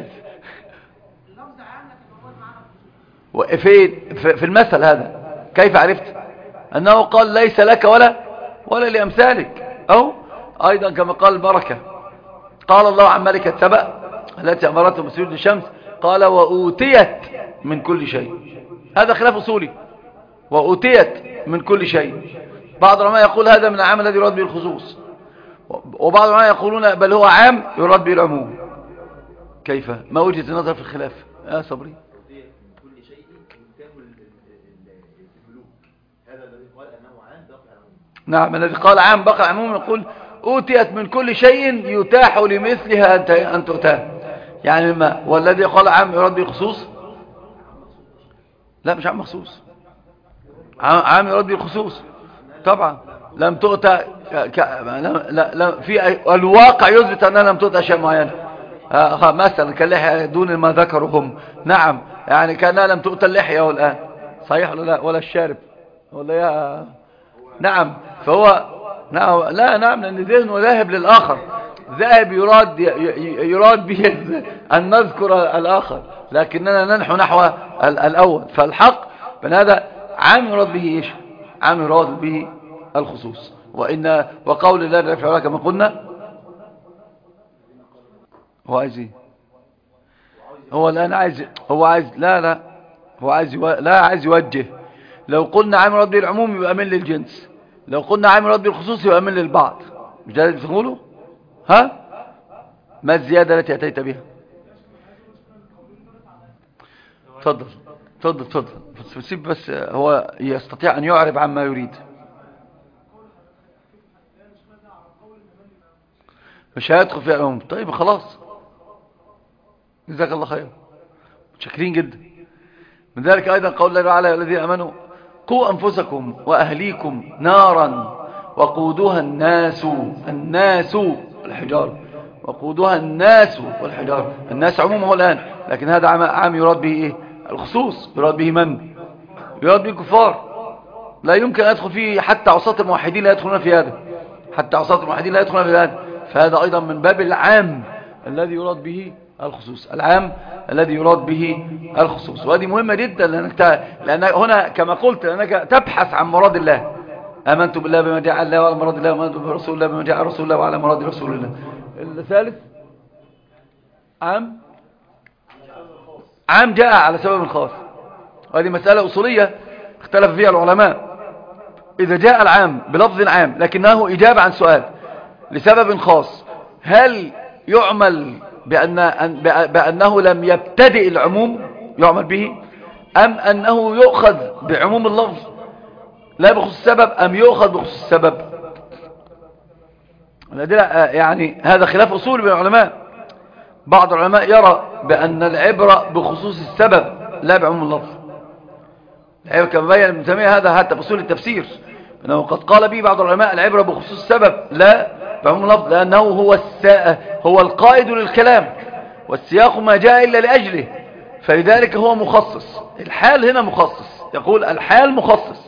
وفين في المثل هذا كيف عرفت أنه قال ليس لك ولا ولا لأمثالك؟ أو أيضا كما قال البركة قال الله عن ملكة سبأ التي أمرتهم بسجود الشمس قال وأوتيت من كل شيء. هذا خلاف أصولي. وأوتيت من كل شيء. بعض العلماء يقول هذا من العام الذي يراد به الخصوص، وبعض العلماء يقولون بل هو عام يراد به العموم. كيف؟ ما وجهة النظر في الخلاف يا صبري؟ كل شيء يتاه الملوك، هذا الذي قال انه عام بقي العموم. نعم الذي قال عام بقي العموم يقول أوتيت من كل شيء يتاح لمثلها أن تؤتاه. يعني ما والذي قال عام يراد به الخصوص؟ لا مش عام مخصوص، عام يراد به الخصوص طبعا. لم تؤتى ك... لا... لا... لا... في الواقع يثبت أنها لم تؤتى أشياء معينة. آه مثلا كاللحية دون ما ذكرهم. نعم يعني كأنها لم تؤتى اللحية الآن، صحيح ولا لا؟ ولا الشارب ولا يا نعم. فهو نعم لا نعم لأن ذهنه ذاهب للآخر. ذاهب يراد يراد به أن نذكر الآخر، لكننا ننحو نحو الأول. فالحق بأن هذا عام يراد به إيش؟ عام يراد به الخصوص. وإن وقول الله لا يفعل كما قلنا هو عايز ايه؟ هو الآن عايز هو عايز لا لا هو عايز يو... لا عايز يوجه. لو قلنا عام يراد به العموم يبقى من للجنس، لو قلنا عام يراد به الخصوص يبقى من للبعض. مش ده اللي بتقوله؟ ها ما الزيادة التي أتيت بها؟ تفضل تفضل تفضل سيب بس هو يستطيع أن يعرب عما يريد. مش هيدخل في العموم. طيب خلاص جزاك الله خير متشكرين جدا. من ذلك أيضا قول الله تعالى الذين آمنوا قوا أنفسكم وأهليكم نارا وقودها الناس الناس والحجار وقودها الناس والحجار. الناس عمومه الآن، لكن هذا عام يراد به إيه؟ الخصوص. يراد به من؟ يراد به الكفار. لا يمكن أن يدخل فيه حتى عصاة الموحدين لا يدخلون في هذا، حتى عصاة الموحدين لا يدخلون في هذا. فهذا أيضا من باب العام الذي يراد به الخصوص، العام الذي يراد به الخصوص. وهذه مهمة جدا، لأنك لأن هنا كما قلت لأنك تبحث عن مراد الله. آمنت بالله بما جاء الله وعلى مراد الله، وآمنت برسول الله بما جاء رسول الله وعلى مراد رسول الله. الثالث عام عام جاء على سبب خاص، وهذه مسألة أصولية اختلف فيها العلماء. إذا جاء العام بلفظ عام لكنه إجابة عن سؤال لسبب خاص، هل يعمل بأن بأنه لم يبتدئ العموم يعمل به، أم أنه يؤخذ بعموم اللفظ لا بخصوص السبب، أم يؤخذ بخصوص السبب؟ يعني هذا خلاف أصول بين العلماء. بعض العلماء يرى بأن العبرة بخصوص السبب لا بعموم اللفظ. العبرة كما بين ابن تيمية هذا حتى بأصول التفسير، أنه قد قال به بعض العلماء العبرة بخصوص السبب لا بعموم اللفظ، لأنه هو هو القائد للكلام، والسياق ما جاء إلا لأجله، فلذلك هو مخصص. الحال هنا مخصص، يقول الحال مخصص.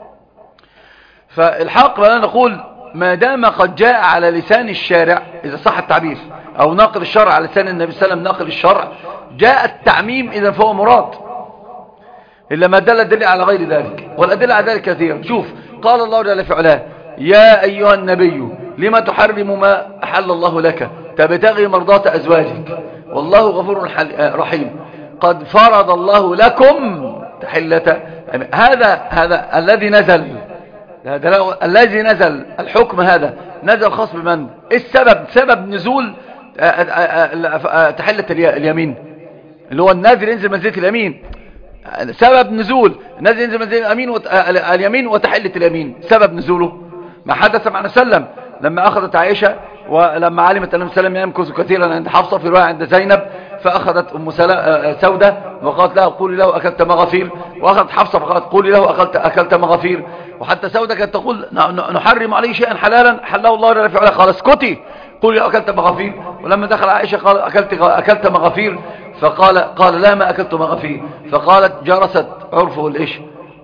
فالحق لنا نقول ما دام قد جاء على لسان الشارع، إذا صح التعبير، أو ناقل الشرع على لسان النبي صلى الله عليه وسلم ناقل الشرع، جاء التعميم إذا فهو مراد، إلا ما دل الدليل على غير ذلك، والأدلة على ذلك كثيرة. شوف قال الله جل في علاه: يا أيها النبي لما تحرم ما أحل الله لك تبتغي مرضات أزواجك والله غفور رحيم قد فرض الله لكم تحلة. هذا هذا الذي نزل، هذا الذي نزل الحكم، هذا نزل خاص بمن؟ السبب سبب نزول تحلة اليمين، اللي هو النازل ينزل منزلة اليمين. سبب نزول نازل ينزل منزلة اليمين وت... اليمين وتحلة اليمين، سبب نزوله ما حدث مع سلم لما أخذت عائشة، ولما علمت أن سلم يمكث كثيرا عند حفصة في رواية عند زينب، فأخذت أم سودة وقالت له قولي له أكلت مغافير، وأخذت حفصة فقالت قولي له أكلت, أكلت مغافير. وحتى سودة كانت تقول نحرم عليه شيئا حلالا حله الله جل وعلا، قال اسكتي قولي له أكلت مغافير. ولما دخل عائشة قال أكلت, أكلت مغافير، فقال قال لا ما أكلت مغافير. فقالت جرست عرفه الإيش،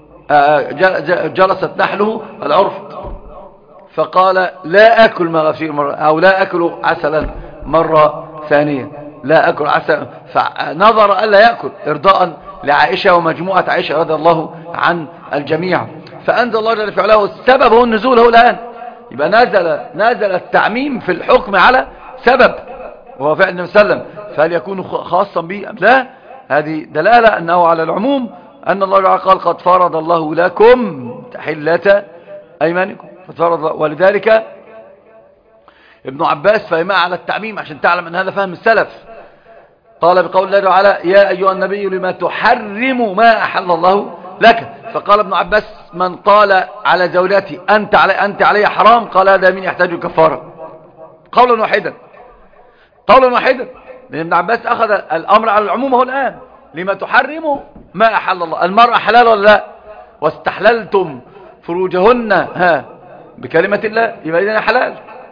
جرست نحله العرف، فقال لا أكل مغافير مرة، أو لا أكل عسلا مرة ثانية، لا أكل عسلا. فنظر ألا يأكل إرضاء لعائشة ومجموعة عائشة رضي الله عن الجميع. فأنزل الله جل وعلا والسبب هو النزول هو الآن. يبقى نزل نزل التعميم في الحكم على سبب وهو فعل النبي صلى الله عليه وسلم، فهل يكون خاصا به أم لا؟ هذه دلالة أنه على العموم، أن الله تعالى قال قد فرض الله لكم تحلة أيمانكم، فرض. ولذلك ابن عباس فهمها على التعميم عشان تعلم أن هذا فهم السلف. قال بقول الله تعالى يا أيها النبي لما تحرم ما أحل الله لك، فقال ابن عباس من قال على زوجاتي أنت علي, أنت علي حرام، قال هذا من يحتاج كفارة، قولا واحدا قولا واحدا. لأن ابن عباس أخذ الأمر على العموم هو الآن، لما تحرم ما أحل الله. المرأة حلال ولا لا؟ واستحللتم فروجهن ها بكلمة الله، يبقى إذن حلال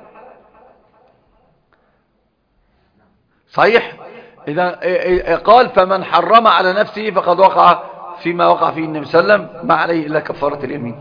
صحيح. إذا قال فمن حرم على نفسه فقد وقع فيما وقع فيه النبي صلى الله عليه وسلم، ما عليه إلا كفارة اليمين.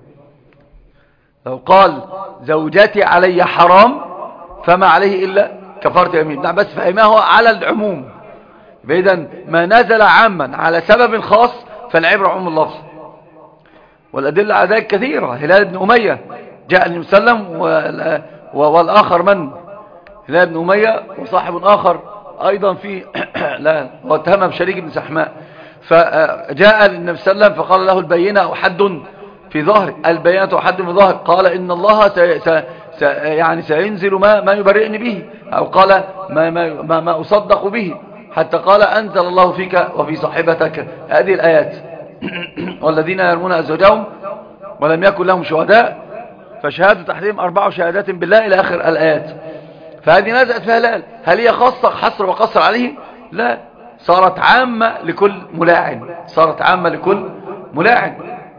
لو قال زوجتي علي حرام فما عليه إلا كفارة اليمين، بس فهمه على العموم. إذن ما نزل عاما على سبب خاص فالعبرة عموم اللفظ، والأدلة على ذلك كثيرة. هلال بن أمية جاء النبي صلى الله عليه وسلم، والآخر من؟ هلال بن أمية وصاحب آخر أيضا في لا واتهم بشريك بن سحماء، فجاء للنبي صلى الله عليه وسلم فقال له البينة أو حد في ظهر، البينة أو حد في ظهر، قال إن الله سي سي سي يعني سينزل ما ما يبرئني به، أو قال ما ما ما, ما أصدق به، حتى قال أنزل الله فيك وفي صاحبتك هذه الآيات والذين يرمون أزواجهم ولم يكن لهم شهداء فشهادة تحريم أربع شهادات بالله إلى آخر الآيات. فهذه نزلت في هلال، هل هي خاصة حصر وقصر عليه؟ لا، صارت عامة لكل ملاعن، صارت عامة لكل ملاعن.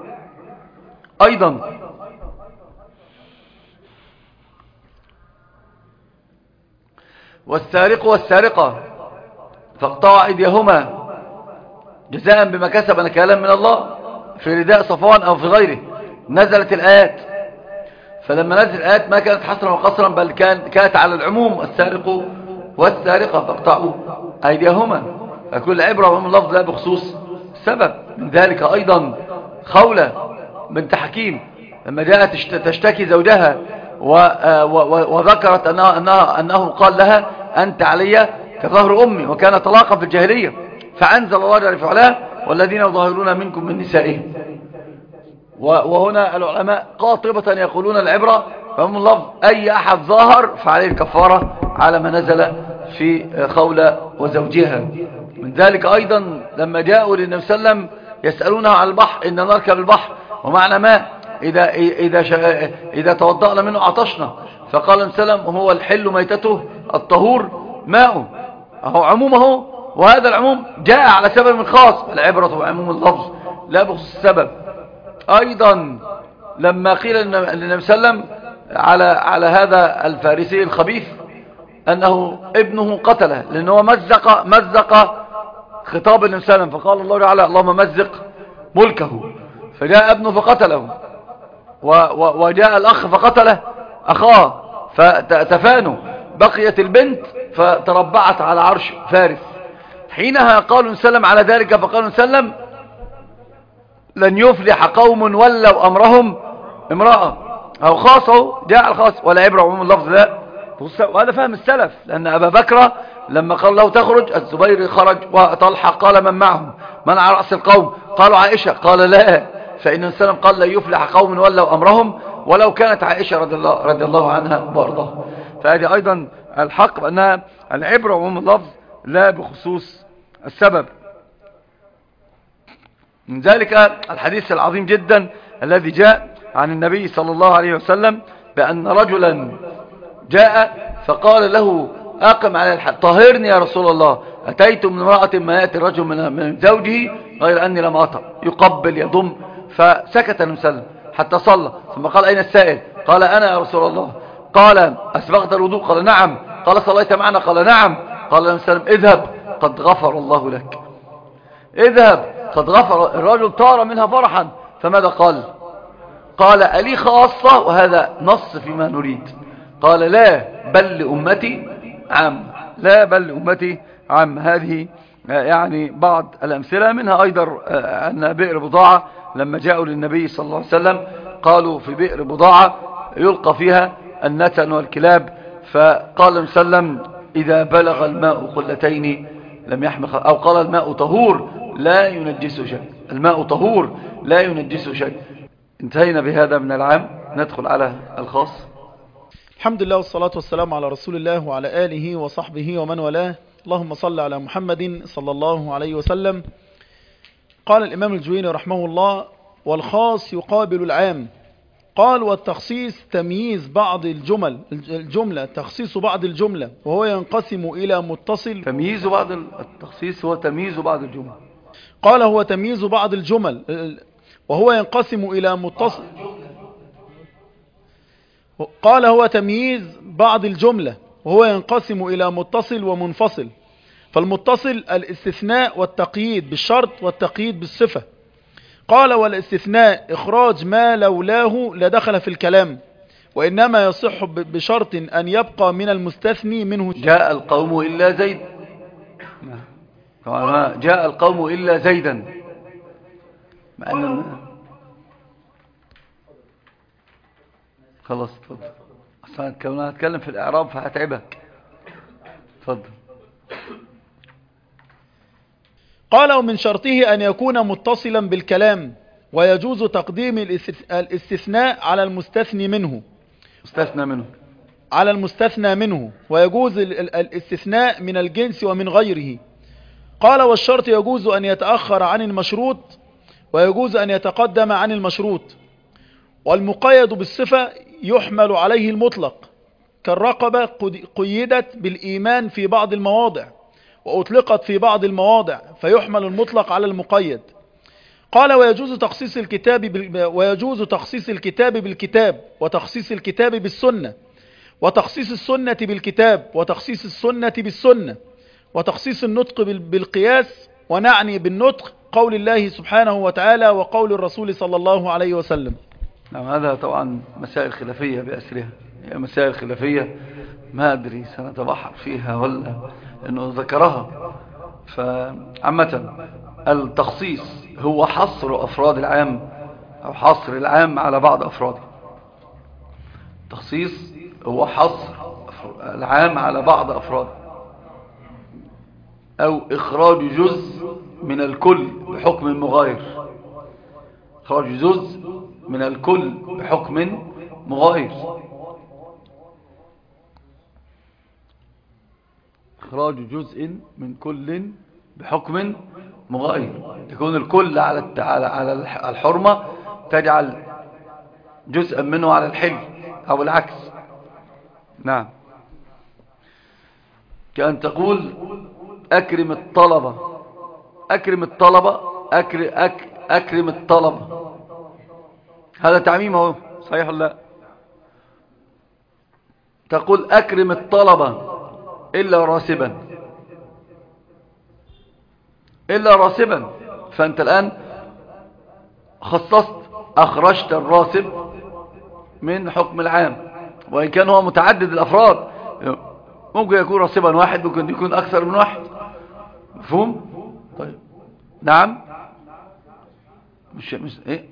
أيضا والسارق والسارقة فاقطعوا أيديهما جزاء بما كسب نكالا من الله، في رداء صفوان أو في غيره نزلت الآيات. فلما نزلت الآيات ما كانت حصرا وقصرا، بل كان كانت على العموم، السارق والسارقة فاقطعوا أيديهما. فكل عبرة ومن لفظ لا بخصوص السبب. من ذلك أيضا خولة بنت حكيم لما جاءت تشتكي زوجها وذكرت أنها أنها أنه قال لها أنت علي كظهر أمي، وكان طلاقا في الجاهلية، فأنزل الله جل وعلا والذين يظاهرون منكم من نسائهم. وهنا العلماء قاطبة يقولون العبرة فهم اللفظ أي أحد ظاهر فعليه الكفارة على ما نزل في خولة وزوجها. من ذلك أيضا لما جاءوا للنبي صلى الله عليه وسلم يسألونه عن البحر إن نركب البحر ومعنى ماء إذا, إذا, إذا توضأنا منه عطشنا، فقال النبي صلى الله عليه وسلم هو الحل ميتته الطهور ماءه، أهو عمومه، وهذا العموم جاء على سبب خاص. العبرة بعموم اللفظ لا بخصوص السبب. أيضا لما قيل للنبي صلى الله عليه وسلم على, على هذا الفارسي الخبيث أنه ابنه قتله لأنه مزق, مزق خطاب النبي صلى الله عليه وسلم، فقال الله تعالى اللهم مزق ملكه، فجاء ابنه فقتله، وجاء الأخ فقتله أخاه فتفانوا، بقيت البنت فتربعت على عرش فارس. حينها قالوا نسلم على ذلك، فقالوا نسلم لن يفلح قوم ولوا أمرهم امرأة، أو خاصه جاء الخاص ولا عبرة عموم اللفظ لا. وهذا فهم السلف، لأن أبا بكر لما قال له تخرج الزبير خرج، وطلحة قال من معهم من على رأس القوم، قالوا عائشة، قال لا، فإن السلام قال لن يفلح قوم ولوا أمرهم ولو كانت عائشة رضي الله, رضي الله عنها وارضاها. فهذه أيضا الحق بأنها العبرة عموم اللفظ لا بخصوص السبب. من ذلك الحديث العظيم جدا الذي جاء عن النبي صلى الله عليه وسلم بأن رجلا جاء فقال له أقم على الحد طهرني يا رسول الله، أتيت من امرأة ما يأتي الرجل من زوجه غير أني لم أطأ، يقبل يضم، فسكت المسلم حتى صلى، ثم قال أين السائل؟ قال أنا يا رسول الله. قال أسبغت الوضوء؟ قال نعم. قال صليت معنا؟ قال نعم. قال المسلم اذهب قد غفر الله لك، اذهب قد غفر. الرجل طار منها فرحا، فماذا قال؟ قال ألي خاصة؟ وهذا نص فيما نريد. قال لا بل لأمتي عام، لا بل لأمتي عام. هذه يعني بعض الأمثلة، منها أيضا أن بئر بضاعة لما جاءوا للنبي صلى الله عليه وسلم قالوا في بئر بضاعة يلقى فيها النتن والكلاب، فقال النبي صلى الله عليه وسلم إذا بلغ الماء قلتين لم يحمل، أو قال الماء طهور لا ينجس شيء، الماء طهور لا ينجس شيء. انتهينا بهذا من العام، ندخل على الخاص. الحمد لله والصلاة والسلام على رسول الله وعلى آله وصحبه ومن والاه. اللهم صل على محمد صلى الله عليه وسلم. قال الإمام الجويني رحمه الله: والخاص يقابل العام. قال: والتخصيص تمييز بعض الجمل الجملة تخصيص بعض الجملة وهو ينقسم إلى متصل. تمييز بعض التخصيص هو تمييز بعض الجمل. قال: هو تمييز بعض الجمل وهو ينقسم إلى متصل. قال: هو تمييز بعض الجملة وهو ينقسم إلى متصل ومنفصل. فالمتصل الاستثناء والتقييد بالشرط والتقييد بالصفة. قال: والاستثناء إخراج ما لولاه لدخل في الكلام، وإنما يصح بشرط أن يبقى من المستثني منه. جاء القوم إلا زيد، جاء القوم إلا زيدا، مع أن خلاص اتفضل، أصلا كنا هتكلم في الإعراب فهتعبك. اتفضل. قال: ومن شرطه أن يكون متصلا بالكلام، ويجوز تقديم الاستثناء على المستثنى منه مستثنى منه على المستثنى منه ويجوز الاستثناء من الجنس ومن غيره. قال: والشرط يجوز أن يتأخر عن المشروط ويجوز أن يتقدم عن المشروط. والمقيد بالصفة يحمل عليه المطلق، كالرقبة قيدت بالإيمان في بعض المواضع وأطلقت في بعض المواضع، فيحمل المطلق على المقيد. قال: ويجوز تخصيص الكتاب بال... ويجوز تخصيص الكتاب بالكتاب، وتخصيص الكتاب بالسنة، وتخصيص السنة بالكتاب، وتخصيص السنة بالسنة، وتخصيص النطق بال... بالقياس. ونعني بالنطق قول الله سبحانه وتعالى وقول الرسول صلى الله عليه وسلم. نعم، هذا طبعا مسائل خلافية بأسرها، هي مسائل خلافية ما أدري سنتبحر فيها ولا إنه ذكرها. فعامة التخصيص هو حصر أفراد العام أو حصر العام على بعض أفراده. التخصيص هو حصر العام على بعض أفراده، أو إخراج جزء من الكل بحكم مغاير. إخراج جزء من الكل بحكم مغاير. إخراج جزء من كل بحكم مغاير، يكون الكل على على الحرمة تجعل جزءا منه على الحل أو العكس. نعم، كأن تقول أكرم الطلبة، أكرم الطلبة، أكرم, أك أكرم الطلبة، هذا تعميم اهو، صحيح ولا لا؟ تقول أكرم الطلبة إلا راسبا، إلا راسبا، فأنت الآن خصصت، أخرجت الراسب من حكم العام، وإن كان هو متعدد الأفراد، ممكن يكون راسبا واحد، ممكن يكون أكثر من واحد. مفهوم؟ طيب نعم، مش مش إيه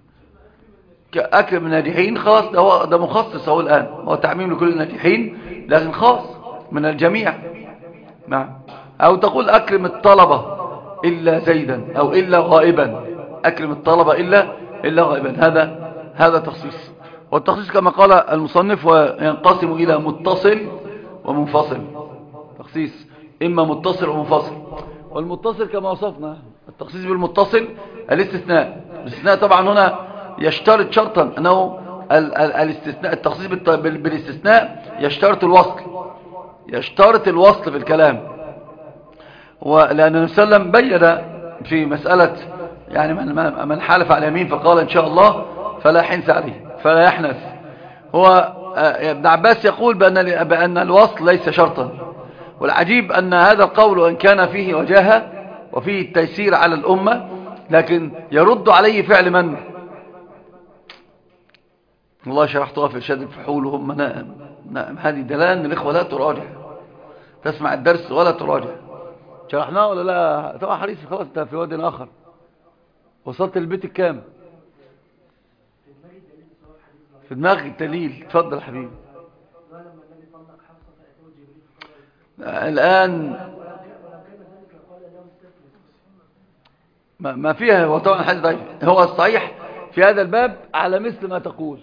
كأكرم الناجحين، خلاص ده هو ده مخصص اهو الآن، هو تعميم لكل الناجحين لكن خاص من الجميع. نعم. أو تقول أكرم الطلبة إلا زيدا أو إلا غائبا، أكرم الطلبة إلا إلا غائبا، هذا هذا تخصيص. والتخصيص كما قال المصنف وينقسم إلى متصل ومنفصل. تخصيص إما متصل ومنفصل، والمتصل كما وصفنا التخصيص بالمتصل الاستثناء. الاستثناء طبعا هنا يشترط شرطا أنه الاستثناء، التخصيص بالاستثناء يشترط الوصل، يشترط الوصل في الكلام. ولأن النبي صلى الله عليه وسلم بين في مسألة يعني من من حلف على اليمين فقال إن شاء الله فلا حنث عليه فلا يحنث. هو ابن عباس يقول بأن بأن الوصل ليس شرطا، والعجيب أن هذا القول وإن كان فيه وجاهة وفيه التيسير على الأمة، لكن يرد عليه فعل من؟ والله شرحتها في إرشاد الفحول وهم نائم نائم. هذه دلالة أن الإخوة لا تراجع، تسمع الدرس ولا تراجع. شرحناه ولا لا؟ طبعا حريص خلاص، انت في واد آخر. وصلت البيت الكام؟ في دماغك الدليل. اتفضل يا حبيبي. الآن ما ما فيها، هو طبعا حديث ضعيف. هو الصحيح في هذا الباب على مثل ما تقول.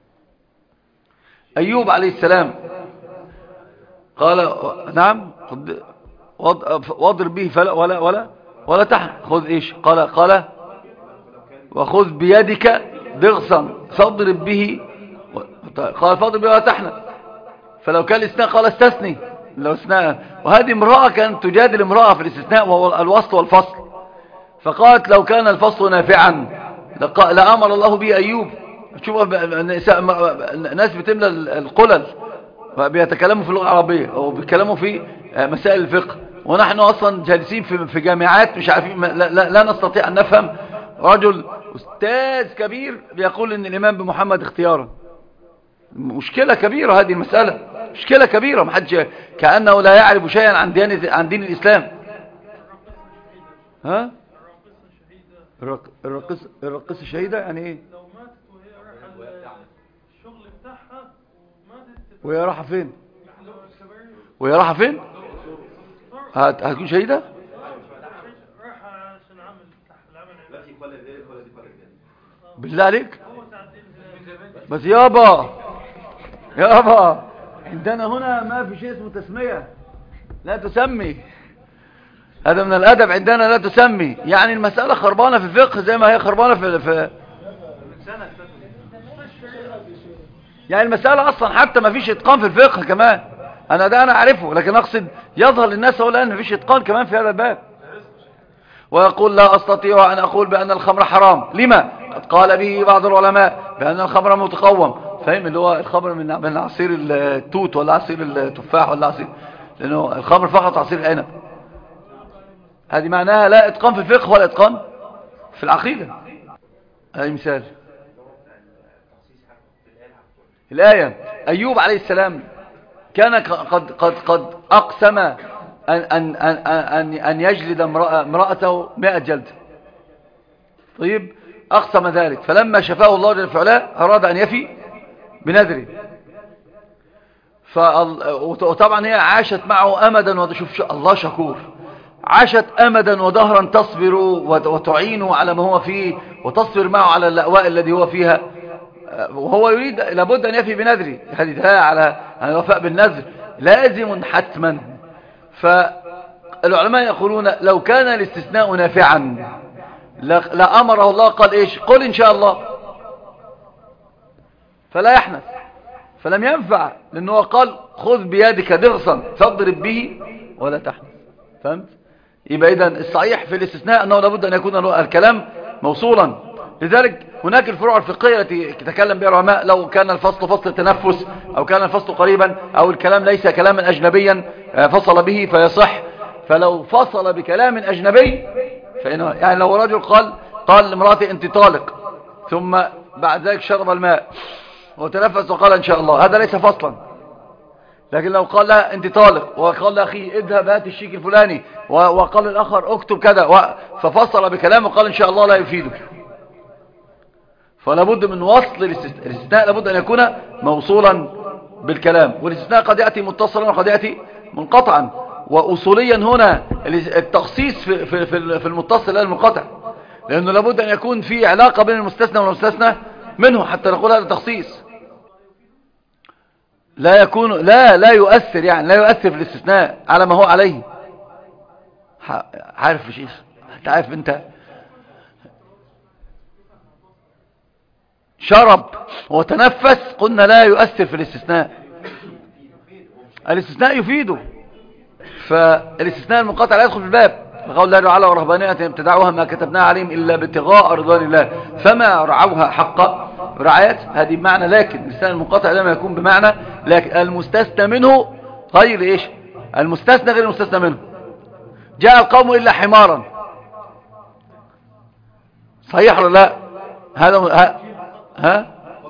أيوب عليه السلام قال نعم واضرب به فلا ولا ولا ولا تحن. خذ ايش؟ قال قال وخذ بيدك ضغصا فاضرب به، قال فاضرب به ولا تحن. فلو كان الاستثناء قال استثني لو استثناء. وهذه امرأة كانت تجادل امرأة في الاستثناء وهو الوصل والفصل، فقالت لو كان الفصل نافعا لأمر الله به أيوب. شوفوا الناس بتملى القلل بيتكلموا في اللغة العربية أو بيتكلموا في مسائل الفقه، ونحن أصلا جالسين في جامعات مش عارفين، لا, لا, لا نستطيع أن نفهم رجل أستاذ كبير بيقول إن الإمام بمحمد اختيارا. مشكلة كبيرة هذه المسألة، مشكلة كبيرة. محدش كأنه لا يعرف شيئا عن دين عن دين الإسلام. ها؟ الرقص الرقص الشهيدة يعني إيه؟ لو ماتت وهي رايحة الشغل بتاعها وماتت، وهي رايحة فين؟ وهي رايحة فين؟ هت... هتكون شهيدة؟ رايحة عشان عمل العمل. لا في ولا ذلك ولا دي ولا ذلك. بالله عليك بس يابا يابا عندنا هنا ما في شيء اسمه تسمية، لا تسمي. هذا من الأدب عندنا، لا تسمي. يعني المسألة خربانة في الفقه زي ما هي خربانة في, في يعني المسألة أصلا حتى ما فيش إتقان في الفقه كمان. أنا ده أنا أعرفه، لكن أقصد يظهر للناس أولا أن ما فيش إتقان كمان في هذا الباب. ويقول لا أستطيع أن أقول بأن الخمر حرام. لما؟ قد قال به بعض العلماء بأن الخمر متقوم. فاهم؟ اللي هو الخمر من من عصير التوت ولا عصير التفاح ولا عصير، لأنه الخمر فقط عصير العنب. هذه معناها لا إتقان في الفقه ولا إتقان في العقيدة. أي مثال الآية أيوب عليه السلام كان قد قد قد أقسم أن أن أن أن, أن يجلد امرأة امرأته مئة جلدة. طيب أقسم ذلك، فلما شفاه الله جل في علاه أراد أن يفي بنذره. وطبعا هي عاشت معه أمدا، وشوف الله شكور، عاشت أمدا ودهرا تصبر وتعينه على ما هو فيه، وتصبر معه على اللأواء الذي هو فيها، وهو يريد لابد أن يفي بنذره. هذه دلالة على الوفاء بالنذر لازم حتما. فالعلماء يقولون لو كان الاستثناء نافعا لأمره الله، قال إيش؟ قل إن شاء الله، فلا يحنث. فلم ينفع، لأنه قال خذ بيدك ضغصا فاضرب به ولا تحنث. فهمت؟ يبقى إذن الصحيح في الاستثناء أنه لابد أن يكون الكلام موصولا. لذلك هناك الفروع الفقهية التي تتكلم بها العلماء، لو كان الفصل فصل تنفس، أو كان الفصل قريبا، أو الكلام ليس كلاما أجنبيا فصل به فيصح. فلو فصل بكلام أجنبي فإنه يعني لو رجل قال قال لامرأتي أنت طالق، ثم بعد ذلك شرب الماء وتنفس وقال إن شاء الله، هذا ليس فصلا. لكن لو قال لها أنت طالق، وقال لأخي اذهب هات الشيك الفلاني، وقال الآخر اكتب كذا، ففصل بكلام وقال إن شاء الله، لا يفيدك. فلا بد من وصل الاستثناء. الاستثناء لابد أن يكون موصولا بالكلام، والاستثناء قد يأتي متصلا وقد يأتي منقطعا. وأصوليا هنا التخصيص في, في, في المتصل لا المنقطع، لأنه لابد أن يكون في علاقة بين المستثنى والمستثنى منه حتى نقول هذا تخصيص. لا يكون لا لا يؤثر، يعني لا يؤثر في الاستثناء على ما هو عليه. عارف يا شيخ، انت عارف انت شرب وتنفس، قلنا لا يؤثر في الاستثناء. الاستثناء يفيده، فالاستثناء المنقطع لا يدخل في الباب. قال الله تعالى ورهبانية ابتدعوها ما كتبناها عليهم إلا ابتغاء رضوان الله فما رعوها حق رعاية. هذه بمعنى، لكن الاستثناء المنقطع لما يكون بمعنى، لكن المستثنى منه غير إيش؟ المستثنى غير المستثنى منه. جاء القوم إلا حمارا، صحيح ولا لا؟ هذا ها, ها؟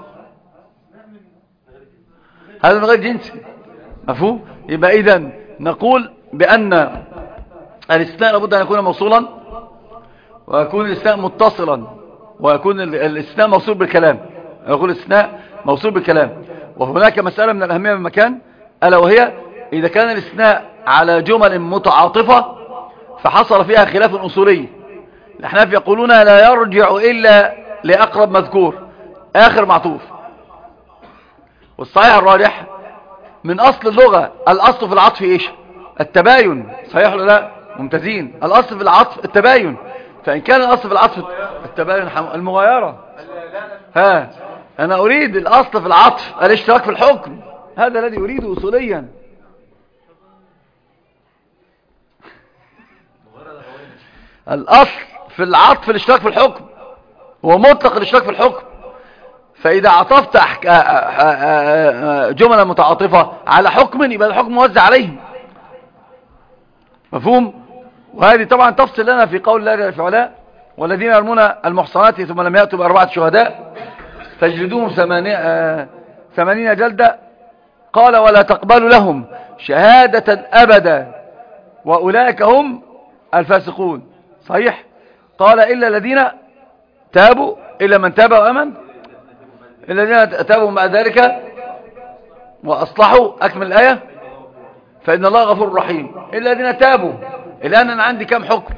هذا من غير جنسي، مفهوم؟ يبقى إذن نقول بأن الاستثناء لابد أن يكون موصولا، ويكون الاستثناء متصلا، ويكون الاستثناء موصول بالكلام، يقول الاستثناء موصول بالكلام. وهناك مسألة من الأهمية بالمكان، ألا وهي إذا كان الاستثناء على جمل متعاطفة فحصل فيها خلاف أصولي. الأحناف يقولون لا يرجع إلا لأقرب مذكور آخر معطوف، والصحيح الراجح من أصل اللغة الأصل في العطف إيش؟ التباين، صحيح ولا لا؟ ممتازين. الأصل في العطف التباين، فإن كان الأصل في العطف التباين المغايرة، ها أنا أريد الأصل في العطف الاشتراك في الحكم، هذا الذي أريده أصوليا. الأصل في العطف الاشتراك في الحكم، هو مطلق الاشتراك في الحكم. فإذا عطفت جملة متعاطفة على حكم يبقى الحكم موزع عليهم، مفهوم؟ وهذه طبعا تفصل لنا في قول الله جل في علاه والذين يرمون المحصنات ثم لم يأتوا بأربعة شهداء فاجلدوهم ثمانين جلدة. قال ولا تقبلوا لهم شهادة أبدا وأولئك هم الفاسقون، صحيح؟ قال إلا الذين تابوا، إلا من تاب وأمن، إلا الذين تابوا بعد ذلك وأصلحوا، أكمل الآية، فإن الله غفور رحيم. إلا الذين تابوا. الآن أنا عندي كم حكم؟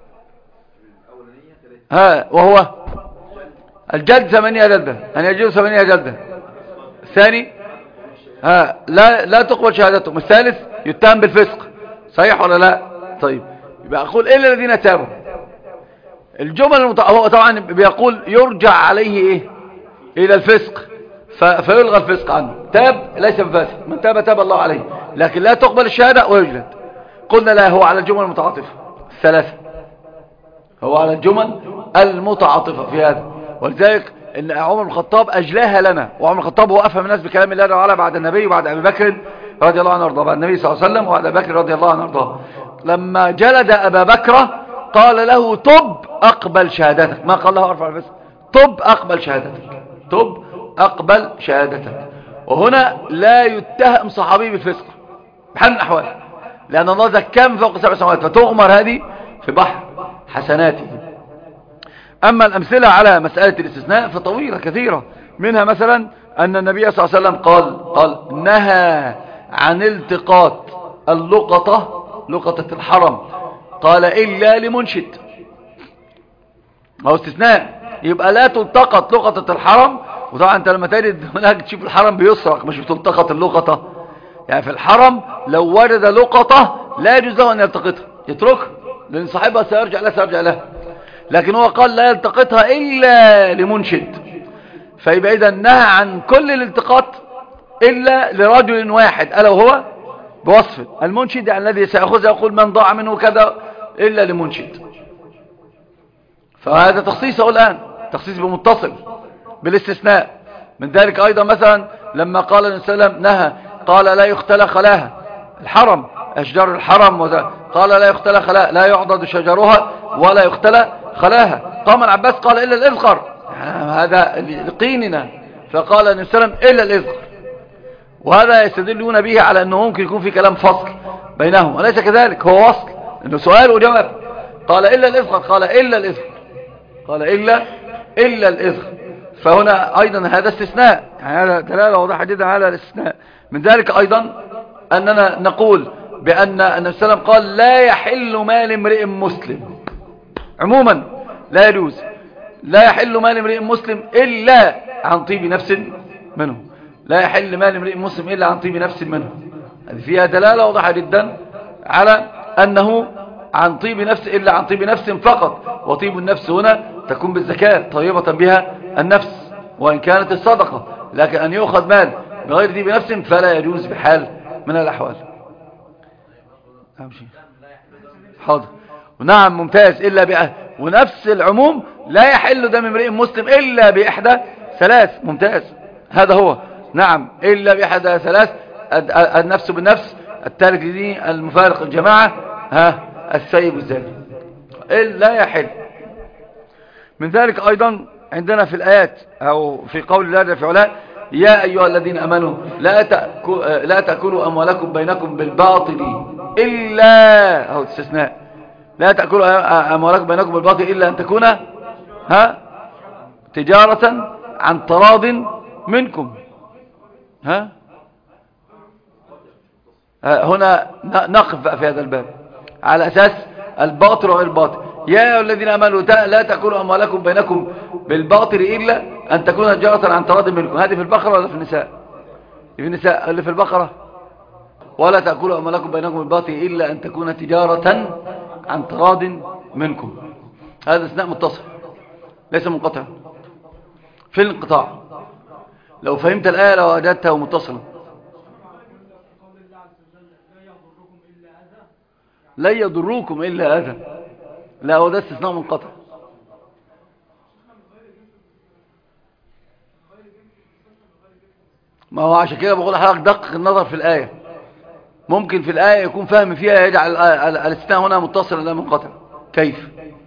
ها وهو الجلد ثمانية جلدة، أن يجلدوا ثمانية جلدة. الثاني ها لا لا تقبل شهادتهم. الثالث يتهم بالفسق، صحيح ولا لا؟ طيب يبقى أقول إلا الذين تابوا. الجمل المتع... طبعا بيقول يرجع عليه إيه؟ إلى الفسق، ف... فيلغى الفسق عنه. تاب ليس بفاسق، من تاب تاب الله عليه، لكن لا تقبل الشهادة ويجلد. قلنا لا، هو على الجمل المتعاطفة الثلاثة، هو على الجمل المتعاطفة في هذا. ولذلك ان عمر بن الخطاب اجلاها لنا، وعمر بن الخطاب هو افهم الناس بكلام الله تعالى بعد النبي وبعد ابي بكر رضي الله عنه وارضاه، بعد النبي صلى الله عليه وسلم وبعد ابي بكر رضي الله عنه وارضاه. لما جلد ابا بكر قال له طب اقبل شهادتك، ما قال له ارفع الفسق، طب اقبل شهادتك، طب اقبل شهادتك. وهنا لا يتهم صحابي بالفسق بحال من الأحوال، لأن الله زكاه من فوق سبع سماوات، فتغمر هذه في بحر حسناته. أما الأمثلة على مسألة الاستثناء فطويلة كثيرة، منها مثلا أن النبي صلى الله عليه وسلم قال قال نهى عن التقاط اللقطة، لقطة الحرم، قال إلا لمنشد. هو استثناء، يبقى لا تلتقط لقطة الحرم. وطبعا انت لما تجد هناك تشوف الحرم بيسرق مش بتلتقط اللقطة، يعني في الحرم لو وجد لقطة لا يجوز له أن يلتقطها، يتركها لأن صاحبها سيرجع لها سيرجع لها، لكن هو قال لا يلتقطها إلا لمنشد. فيبقى إذا نهى عن كل الالتقاط إلا لرجل واحد ألا وهو بوصف المنشد، يعني الذي سيأخذ يقول من ضاع منه كذا إلا لمنشد. فهذا تخصيصه الآن تخصيص بمتصل بالاستثناء. من ذلك أيضا مثلا لما قال النبي صلى الله عليه وسلم نهى قال لا يختلى خلاها، الحرم أشجار الحرم وذا. قال لا يختلى خلاها، لا يعضد شجرها ولا يختلى خلاها. قام العباس قال إلا الإذخر، هذا لقيننا، فقال النبي صلى الله عليه وسلم إلا الإذخر. وهذا يستدلون به على أنه ممكن يكون في كلام فصل بينهم، وليس كذلك، هو وصل، إنه سؤال وجواب. قال إلا الإذخر، قال إلا الإذخر، قال إلا إلا الإذخر. فهنا أيضا هذا استثناء، يعني هذا دلالة واضحة جدا على الاستثناء. من ذلك أيضا أننا نقول بأن النبي صلى الله عليه وسلم قال لا يحل مال امرئ مسلم، عموما لا يجوز، لا يحل مال امرئ مسلم إلا عن طيب نفس منه، لا يحل مال امرئ مسلم إلا عن طيب نفس منه. هذه فيها دلالة واضحة جدا على أنه عن طيب نفس إلا عن طيب نفس فقط. وطيب النفس هنا تكون بالزكاة طيبة بها النفس وإن كانت الصدقة، لكن أن يؤخذ مال بغير طيب نفس فلا يجوز بحال من الأحوال. أمشي حاضر. ونعم ممتاز. إلا بأه ونفس العموم لا يحل دم امرئ مسلم إلا بإحدى ثلاث. ممتاز، هذا هو. نعم إلا بإحدى ثلاث، النفس بالنفس، التارك لدين، المفارق الجماعة، ها السيب الزاني، إلا يحل. من ذلك أيضا عندنا في الآيات أو في قول الله جل في علاه يا أيها الذين أمنوا لا تأكلوا, لا تأكلوا أموالكم بينكم بالباطل إلا، أو استثناء، لا تأكلوا أموالكم بينكم بالباطل إلا أن تكون ها تجارة عن تراض منكم. ها هنا نقف في هذا الباب على أساس الباطل وغير الباطل. يا أيها الذين آمنوا لا تأكلوا أموالكم بينكم بالباطل إلا أن تكون تجارة عن تراض منكم. هذه في البقرة ولا في النساء؟ في النساء اللي في البقرة. ولا تأكلوا أموالكم بينكم بالباطل إلا أن تكون تجارة عن تراض منكم. هذا استثناء متصل ليس منقطع. في الانقطاع لو فهمت الآية لو وجدتها متصلة. لا يضركم إلا أذى، لا هو ده استثناء منقطع. ما هو عشان كده بقول لحضرتك دقق النظر في الآية. ممكن في الآية يكون فهم فيها يجعل الاستثناء هنا متصلا لا منقطع. كيف؟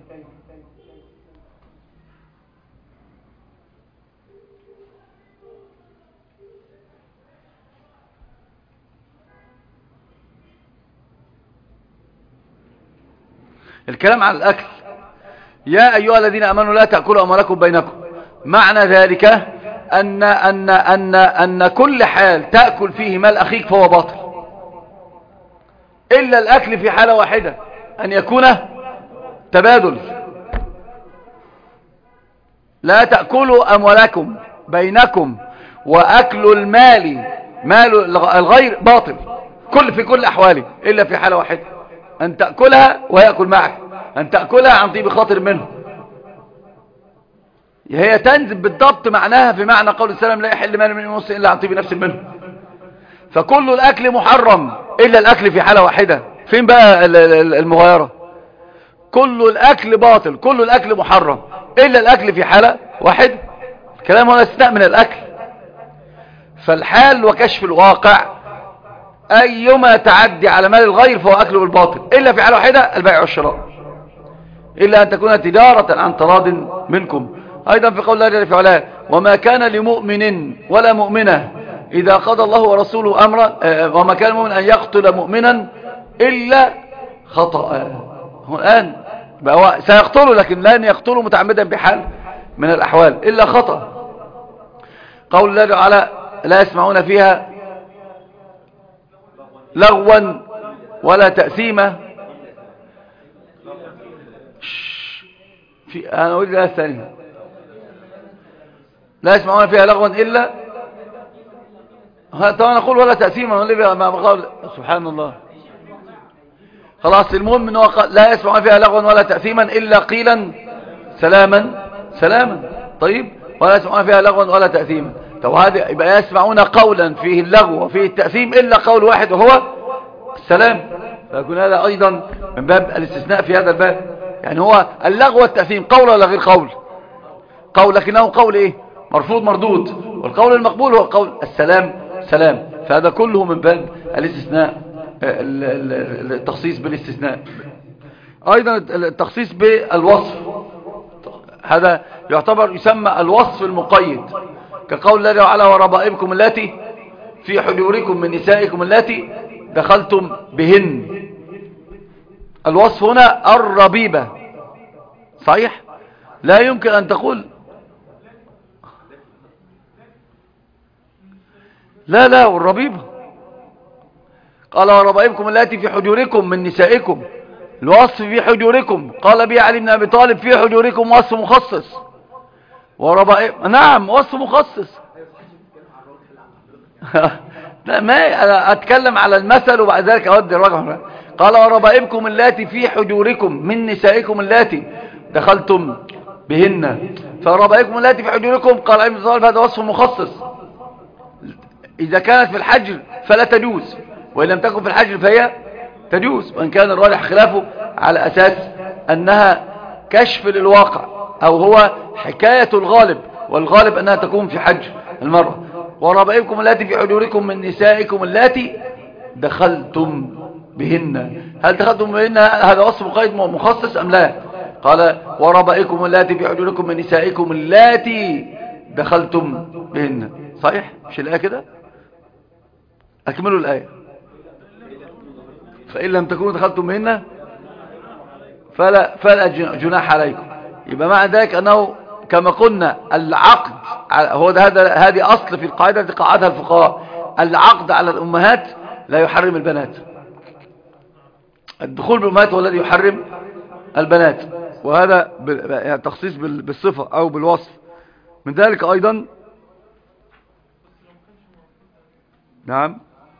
الكلام عن الأكل. يا أيها الذين آمنوا لا تأكلوا أموالكم بينكم، معنى ذلك أن, أن, أن, أن كل حال تأكل فيه مال أخيك فهو باطل، إلا الأكل في حالة واحدة أن يكون تبادل. لا تأكلوا أموالكم بينكم، وأكل المال مال الغير باطل كل في كل أحواله إلا في حالة واحدة، أن تأكلها ويأكل معك، أن تأكلها عن طيب خاطر منه. هي تنزل بالضبط معناها في معنى قول السلام لا يحل مال من المسلم إلا عن طيب نفس منه. فكل الأكل محرم إلا الأكل في حالة واحدة. فين بقى المغايرة؟ كل الأكل باطل، كل الأكل محرم إلا الأكل في حالة واحدة. الكلام هنا استثناء من الأكل. فالحال وكشف الواقع أيما تعدي على مال الغير فهو أكله بالباطل إلا في حالة واحدة البيع والشراء، إلا أن تكون تجارة عن تراض منكم. أيضا في قول الله جل في علاه وما كان لمؤمن ولا مؤمنة إذا قضى الله ورسوله أمرا وما كان مؤمن أن يقتل مؤمنا إلا خطأ. هو الآن هو سيقتله لكن لن يقتله متعمدا بحال من الأحوال إلا خطأ. قول الله تعالى لا يسمعون فيها لغوا ولا تأثيما. في أنا أقول الآية الثانية لا يسمعون فيها لغوا إلا طبعا نقول ولا تأثيما ما قال سبحان الله. خلاص المهم انه قال لا يسمعون فيها لغوا ولا تأثيما إلا قيلا سلاما سلاما. طيب ولا يسمعون فيها لغوا ولا تأثيما. طب هذا يبقى يسمعون قولا فيه اللغو وفيه التأثيم إلا قول واحد وهو السلام. فيكون هذا أيضا من باب الاستثناء في هذا الباب. يعني هو اللغو والتأثيم قول ولا غير قول؟ قول لكنه قول ايه مرفوض مردود. والقول المقبول هو قول السلام سلام. فهذا كله من باب الاستثناء التخصيص بالاستثناء. أيضا التخصيص بالوصف هذا يعتبر يسمى الوصف المقيد كقول الله تعالى وربائبكم اللاتي في حجوركم من نسائكم اللاتي دخلتم بهن. الوصف هنا الربيبة صحيح. لا يمكن أن تقول لا لا والربيبة. قال وربائبكم اللاتي في حجوركم من نسائكم. الوصف في حجوركم قال به علي بن أبي طالب في حجوركم وصف مخصص. وربائب نعم وصف مخصص. لا ما أنا أتكلم على المثل وبعد ذلك أودي الرقم. قال وربائبكم اللاتي في حجوركم من نسائكم اللاتي دخلتم بهن. فربائبكم اللاتي في حجوركم قال علي بن أبي طالب هذا وصف مخصص. إذا كانت في الحجر فلا تجوز وإن لم تكن في الحجر فهي تجوز. وإن كان الراجح خلافه على أساس أنها كشف للواقع أو هو حكاية الغالب والغالب أنها تكون في حجر المرأة. وربائبكم اللاتي في حجوركم من نسائكم اللاتي دخلتم بهن. هل دخلتم بهن هذا وصف مقيد مخصص أم لا؟ قال وربائبكم اللاتي في حجوركم من نسائكم اللاتي دخلتم بهن. صحيح مش الآية كده؟ أكملوا الآية. فإن لم تكونوا دخلتم بهن فلا, فلا جناح عليكم. يبقى معنى ذلك أنه كما قلنا العقد هو ده هذا هذه أصل في القاعدة التي قاعدها الفقهاء. العقد على الأمهات لا يحرم البنات. الدخول بالأمهات هو الذي يحرم البنات. وهذا يعني تخصيص بالصفة أو بالوصف. من ذلك أيضا نعم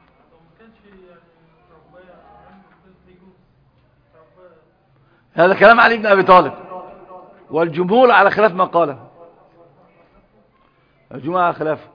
هذا كلام علي بن أبي طالب والجمهور على خلاف ما قاله. الجمهور على خلافه.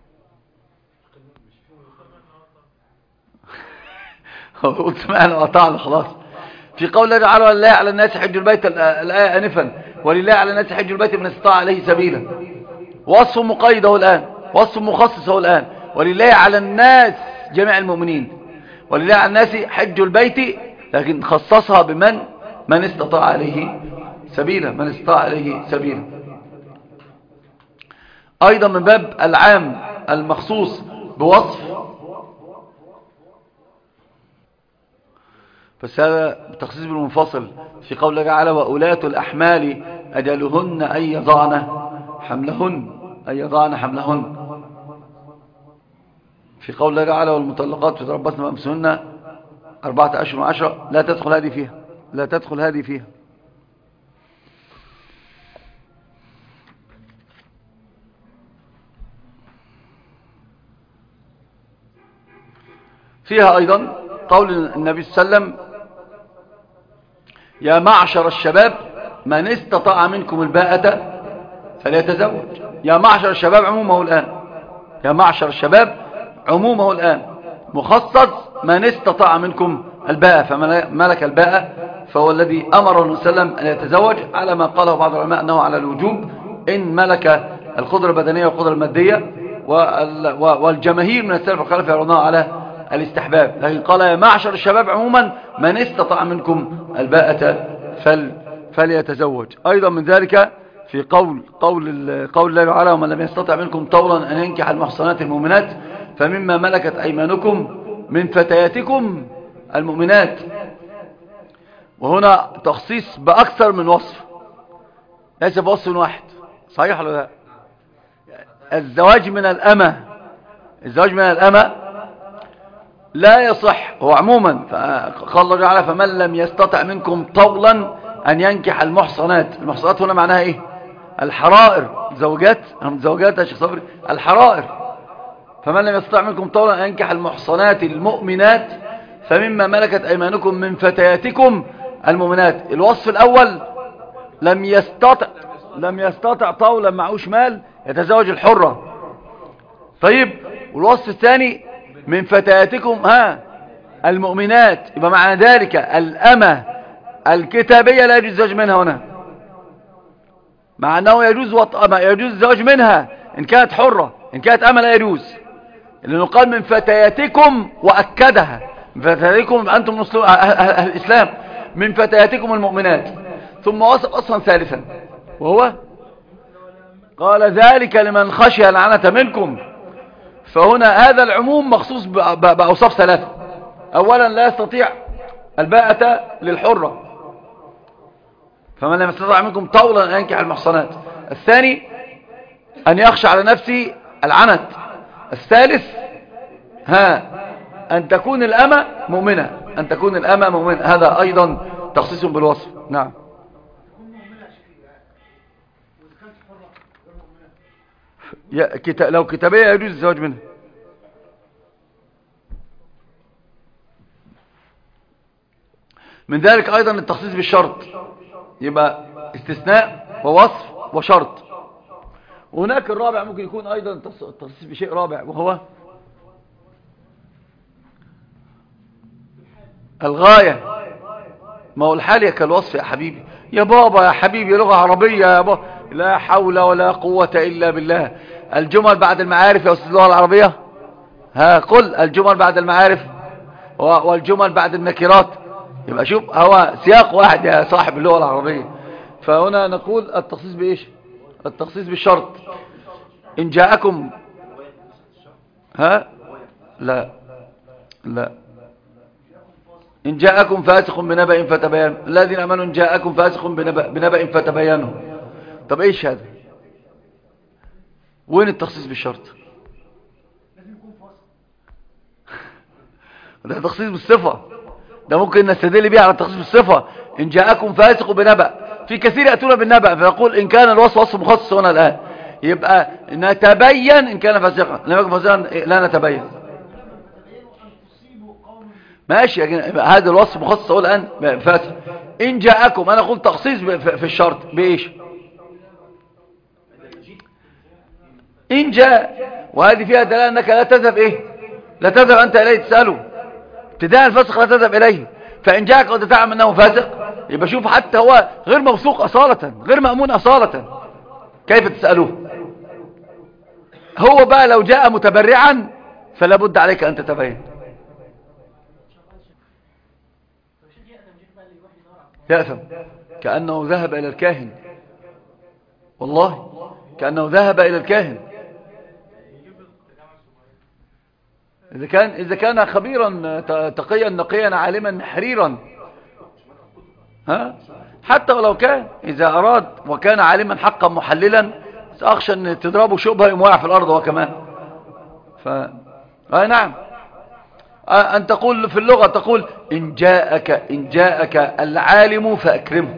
قلت سمعنا وقطعنا خلاص. في قول الله تعالى ولله على الناس حج البيت الآية آنفا ولله على الناس حج البيت من استطاع عليه سبيلا. وصف مقيد هو الآن وصف مخصص هو الآن ولله على الناس جميع المؤمنين. ولله على الناس حج البيت لكن خصصها بمن من استطاع عليه سبيلا من استطاع عليه سبيلا. أيضا من باب العام المخصوص بوصف بس هذا تخصيص بالمنفصل في قول الله تعالى وأولاة الأحمال أجلهن أن يضعن حملهن أن يضعن حملهن. في قول الله تعالى والمطلقات يتربصن بأنفسهن أربعة أشهر وعشرة لا تدخل هذه فيها لا تدخل هذه فيها. فيها أيضا قول النبي صلى الله عليه وسلم يا معشر الشباب من استطاع منكم الباءة فليتزوج. يا معشر الشباب عمومه الآن يا معشر الشباب عمومه الآن مخصص من استطاع منكم الباءة. فمن ملك الباءة فهو الذي أمر النبي صلى الله عليه وسلم أن يتزوج على ما قاله بعض العلماء أنه على الوجوب إن ملك القدرة البدنية والقدرة المادية. والجماهير من السلف والخلف يرونها على الاستحباب. لكن قال يا معشر الشباب عموما من استطاع منكم الباءة فل فليتزوج. أيضا من ذلك في قول قول قول الله تعالى ومن لم يستطع منكم طولا أن ينكح المحصنات المؤمنات فمما ملكت أيمانكم من فتياتكم المؤمنات. وهنا تخصيص بأكثر من وصف، ليس بوصف واحد. صحيح ولا لا؟ الزواج من الأمة، الزواج من الأمة لا يصح هو عموما. فقال الله تعالى فمن لم يستطع منكم طولا أن ينكح المحصنات. المحصنات هنا معناها إيه؟ الحرائر، زوجات زوجات يا شيخ صبري، الحرائر. فمن لم يستطع منكم طولا أن ينكح المحصنات المؤمنات فمما ملكت أيمانكم من فتياتكم المؤمنات. الوصف الأول لم يستطع لم يستطع طولا معهوش مال يتزوج الحرة. طيب، والوصف الثاني من فتياتكم ها المؤمنات، يبقى معنى ذلك الأمة الكتابية لا يجوز الزواج منها هنا، مع أنه يجوز وط... يجوز الزواج منها إن كانت حرة، إن كانت أمة لا يجوز، لأنه قال من فتياتكم وأكدها من فتياتكم أنتم مسلمون أهل الإسلام، من فتياتكم المؤمنات. ثم وصف أصلا ثالثا وهو قال ذلك لمن خشي العنة منكم. فهنا هذا العموم مخصوص بأوصاف ثلاثة. أولا لا يستطيع الباءة للحرة، فمن لم يستطع منكم طولا أن ينكح المحصنات. الثاني أن يخشى على نفسه العنت. الثالث ها أن تكون الأمة مؤمنة، أن تكون الأمة مؤمنة. هذا أيضا تخصيص بالوصف. نعم. لو كتابية يجوز الزواج منها. من ذلك أيضا التخصيص بالشرط، يبقى استثناء ووصف وشرط. وهناك الرابع ممكن يكون أيضا التخصيص بشيء رابع وهو الغاية. ما هو الحال كالوصف يا حبيبي، يا بابا يا حبيبي، لغة عربية يا بابا، لا حول ولا قوة إلا بالله. الجمل بعد المعارف يا أستاذ اللغة العربية، ها قل الجمل بعد المعارف والجمل بعد النكرات. يبقى شوف هو سياق واحد يا صاحب اللغة العربية. فهنا نقول التخصيص بإيش؟ التخصيص بالشرط. إن جاءكم ها لا لا إن جاءكم فاسق بنبأ فتبينوا، الذين آمنوا إن جاءكم فاسق بنبأ, بنبأ فتبينوا. طب إيش هذا؟ وين التخصيص بالشرط؟ ده تخصيص بالصفة، ده ممكن نستدل بيه على التخصيص بالصفة. إن جاءكم فاسق بنبأ، في كثير يأتون بالنبأ فيقول إن كان الوصف وصف مخصص هنا الآن، يبقى نتبين إن كان فاسقا، لم يكن فاسقا لا نتبين. ماشي، هذا الوصف مخصص هو الآن فاسق. إن جاءكم، أنا أقول تخصيص في الشرط بإيش؟ إن جاء، وهذه فيها دلالة أنك لا تذهب إيه؟ لا تذهب أنت إليه تسأله ابتداء الفاسق، لا تذهب إليه. فإن جاءك وأنت تعلم أنه فاسق، يبقى شوف حتى هو غير موثوق أصالة، غير مأمون أصالة، كيف تسألوه؟ هو بقى لو جاء متبرعا فلا بد عليك أن تتبين. يأثم كأنه ذهب إلى الكاهن، والله كأنه ذهب إلى الكاهن. إذا كان إذا كان خبيرا تقيا نقيا عالما حريرا، ها حتى ولو كان إذا أراد وكان عالما حقا محللا، سأخشى أن تضربه شبهة يموع في الأرض وكمان. ف آه نعم، آه أن تقول في اللغة تقول إن جاءك إن جاءك العالم فأكرمه،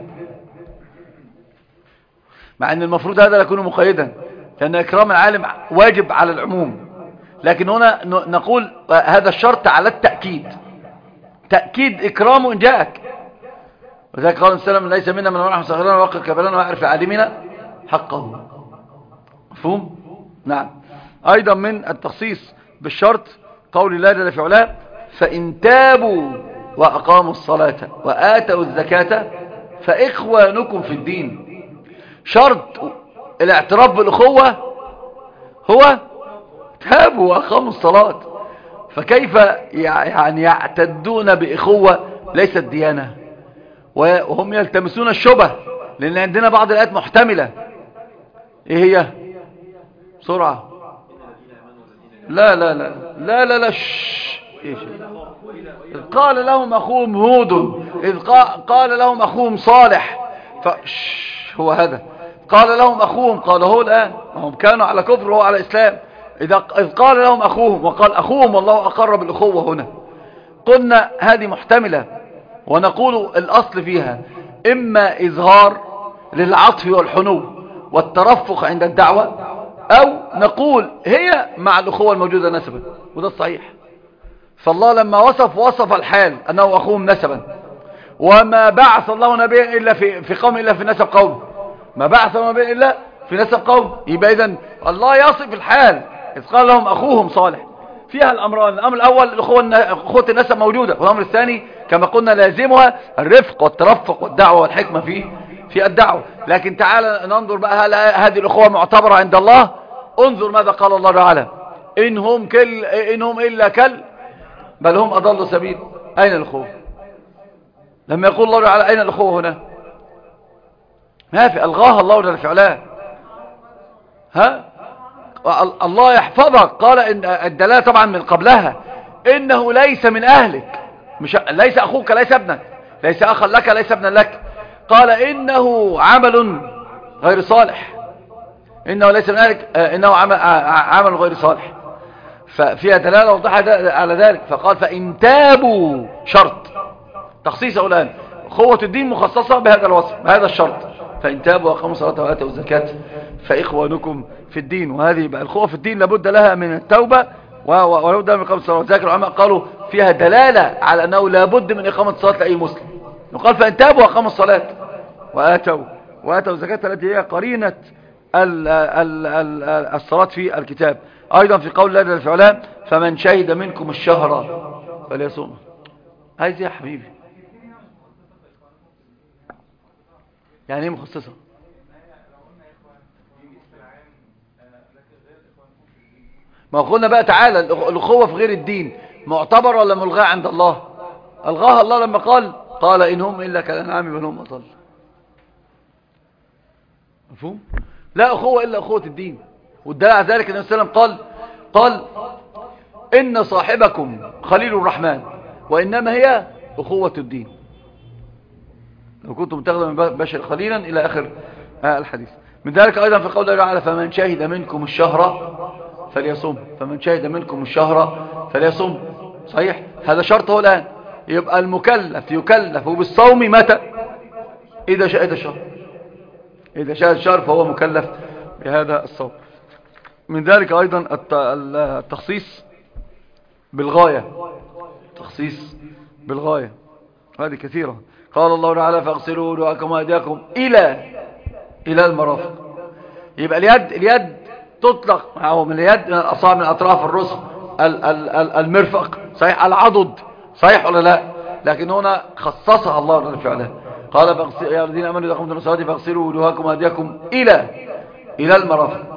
مع أن المفروض هذا يكون مقيدا، لأن إكرام العالم واجب على العموم. لكن هنا نقول هذا الشرط على التأكيد، تأكيد إكرامه إن جاءك. وذلك قال السلام ليس منا من رحم صغيرنا وقر كبرنا ويعرف عالمنا حقه. مفهوم؟ نعم. أيضا من التخصيص بالشرط قول الله جل في علاه فإن تابوا وأقاموا الصلاة وآتوا الزكاة فإخوانكم في الدين. شرط الاعتراف بالأخوة هو تابوا وأقاموا الصلاة، فكيف يعني يعتدون بإخوة ليست ديانة؟ وهم يلتمسون الشبه، لأن عندنا بعض الآيات محتملة. إيه هي؟ بسرعة. لا لا لا لا لا لا شش. إيش؟ إذ قال لهم أخوهم هود إذ قال لهم أخوهم صالح فش هو هذا قال لهم أخوهم قال هو الآن هم كانوا على كفر وهو على إسلام. إذا إذ قال لهم أخوهم وقال أخوهم والله أقر بالأخوة هنا قلنا هذه محتملة ونقول الأصل فيها إما إظهار للعطف والحنو والترفق عند الدعوة أو نقول هي مع الأخوة الموجودة نسبا وده الصحيح. فالله لما وصف وصف الحال أنه أخوهم نسبا وما بعث الله نبيا إلا في, في قوم إلا في نسب قوم ما بعث نبيا إلا في نسب قوم. يبقى إذن الله يصف الحال إذ قال لهم أخوهم صالح فيها الأمران. الأمر الأول أخوة النسب موجودة والأمر الثاني كما قلنا لازمها الرفق والترفق والدعوة والحكمة في في الدعوة. لكن تعالى ننظر بقى هل هذه الأخوة معتبرة عند الله. انظر ماذا قال الله تعالى إنهم, كل إنهم إلا كل بل هم أضلوا سبيل. أين الأخوة لما يقول الله تعالى أين الأخوة هنا ما في ألغاها الله جل في علاه. ها الله يحفظك قال إن الدلالة طبعا من قبلها إنه ليس من أهلك مش ليس أخوك ليس ابنك ليس أخا لك ليس ابنا لك. قال إنه عمل غير صالح إنه ليس من أهلك إنه عمل, عمل غير صالح ففيها دلالة وضحها على ذلك. فقال فإن تابوا شرط تخصيصه الآن أخوة الدين مخصصة بهذا الوصف بهذا الشرط فإن تابوا وأقاموا الصلاة وآتوا الزكاة فإخوانكم في الدين. وهذه بقى الأخوة في الدين لابد لها من التوبة ولابد من إقامة الصلاة والزكاة. العلماء قالوا فيها دلالة على أنه لابد من إقامة الصلاة لأي مسلم. وقال فإن تابوا وأقاموا الصلاة وآتوا وآتوا الزكاة التي هي قرينة ال ال ال الصلاة في الكتاب. أيضا في قول الله جل في علاه فمن شهد منكم الشهر فليصوم. عايز يا حبيبي يعني ايه مخصصة ما قلنا بقى تعالى الأخوة في غير الدين معتبر ولا ملغاة عند الله. ألغاها الله لما قال قال إن هم إلا كالأنعام بل هم أضل. مفهوم لا أخوة إلا أخوة الدين. والدليل على ذلك النبي صلى الله عليه وسلم قال قال إن صاحبكم خليل الرحمن وإنما هي أخوة الدين لو كنتم تاخذوا من بشر خليلا إلى آخر الحديث. من ذلك أيضا في قول الله تعالى فمن شهد منكم الشهر فليصوم فمن شهد منكم الشهر فليصوم. صحيح هذا شرطه الآن. يبقى المكلف يكلف بالصوم متى إذا شهد الشهر إذا شهد الشهر فهو مكلف بهذا الصوم. من ذلك أيضا التخصيص بالغاية تخصيص بالغاية هذه كثيرة. قال الله تعالى فاغسلوا وجوهكم وأيديكم إلى إلى المرافق. يبقى اليد اليد تطلق معه من اليد من الأصابع من أطراف الرسغ المرفق صحيح العضد صحيح ولا لا. لكن هنا خصصها الله جل في علاه قال فاغسلوا يا الذين آمنوا إذا قمتم إلى الصلاة فاغسلوا وجوهكم وأيديكم إلى إلى المرافق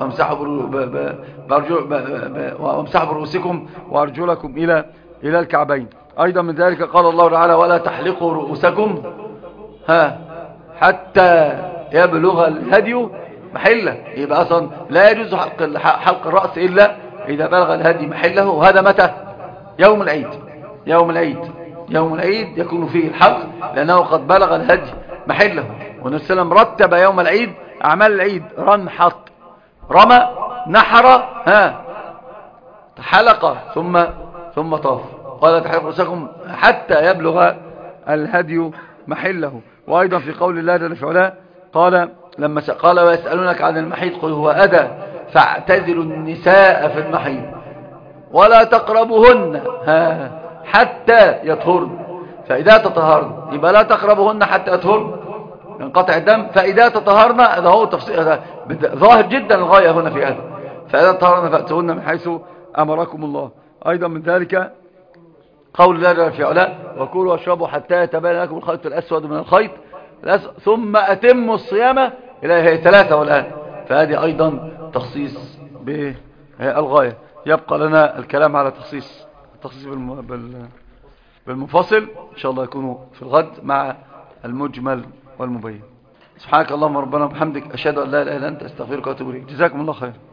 وامسحوا برؤوسكم وأرجلكم إلى إلى الكعبين. أيضا من ذلك قال الله تعالى ولا تحلقوا رؤوسكم ها حتى يبلغ الهدي محله. يبقى أصلا لا يجوز حلق, حلق الرأس إلا إذا بلغ الهدي محله. وهذا متى يوم العيد يوم العيد يوم العيد يكون فيه الحلق لأنه قد بلغ الهدي محله. والنبي صلى الله عليه وسلم رتب يوم العيد أعمال العيد رنحط رمى نحر ها حلق ثم ثم طاف. قال تحلقوا رؤوسكم حتى يبلغ الهدي محله. وأيضا في قول الله جل في علاه قال لما قال ويسألونك عن المحيض قل هو أذى فاعتزلوا النساء في المحيض ولا تقربوهن ها حتى يطهرن. فإذا تطهرن يبقى لا تقربوهن حتى يطهرن ينقطع الدم. فإذا تطهرن هذا هو تفسير ظاهر جدا الغاية هنا في هذا. فإذا تطهرن فأتوهن من حيث أمركم الله. أيضا من ذلك قول الله جل في علاه وكلوا واشربوا حتى يتبين لكم الخيط الأسود من الخيط الأسود ثم أتموا الصيام إلى هي ثلاثة والآن. فهذه أيضا تخصيص بالغاية. يبقى لنا الكلام على تخصيص التخصيص بالمفصل إن شاء الله يكون في الغد مع المجمل والمبين. سبحانك اللهم ربنا وبحمدك أشهد أن لا إله إلا أنت أستغفرك وأتوب إليك. جزاكم الله خير.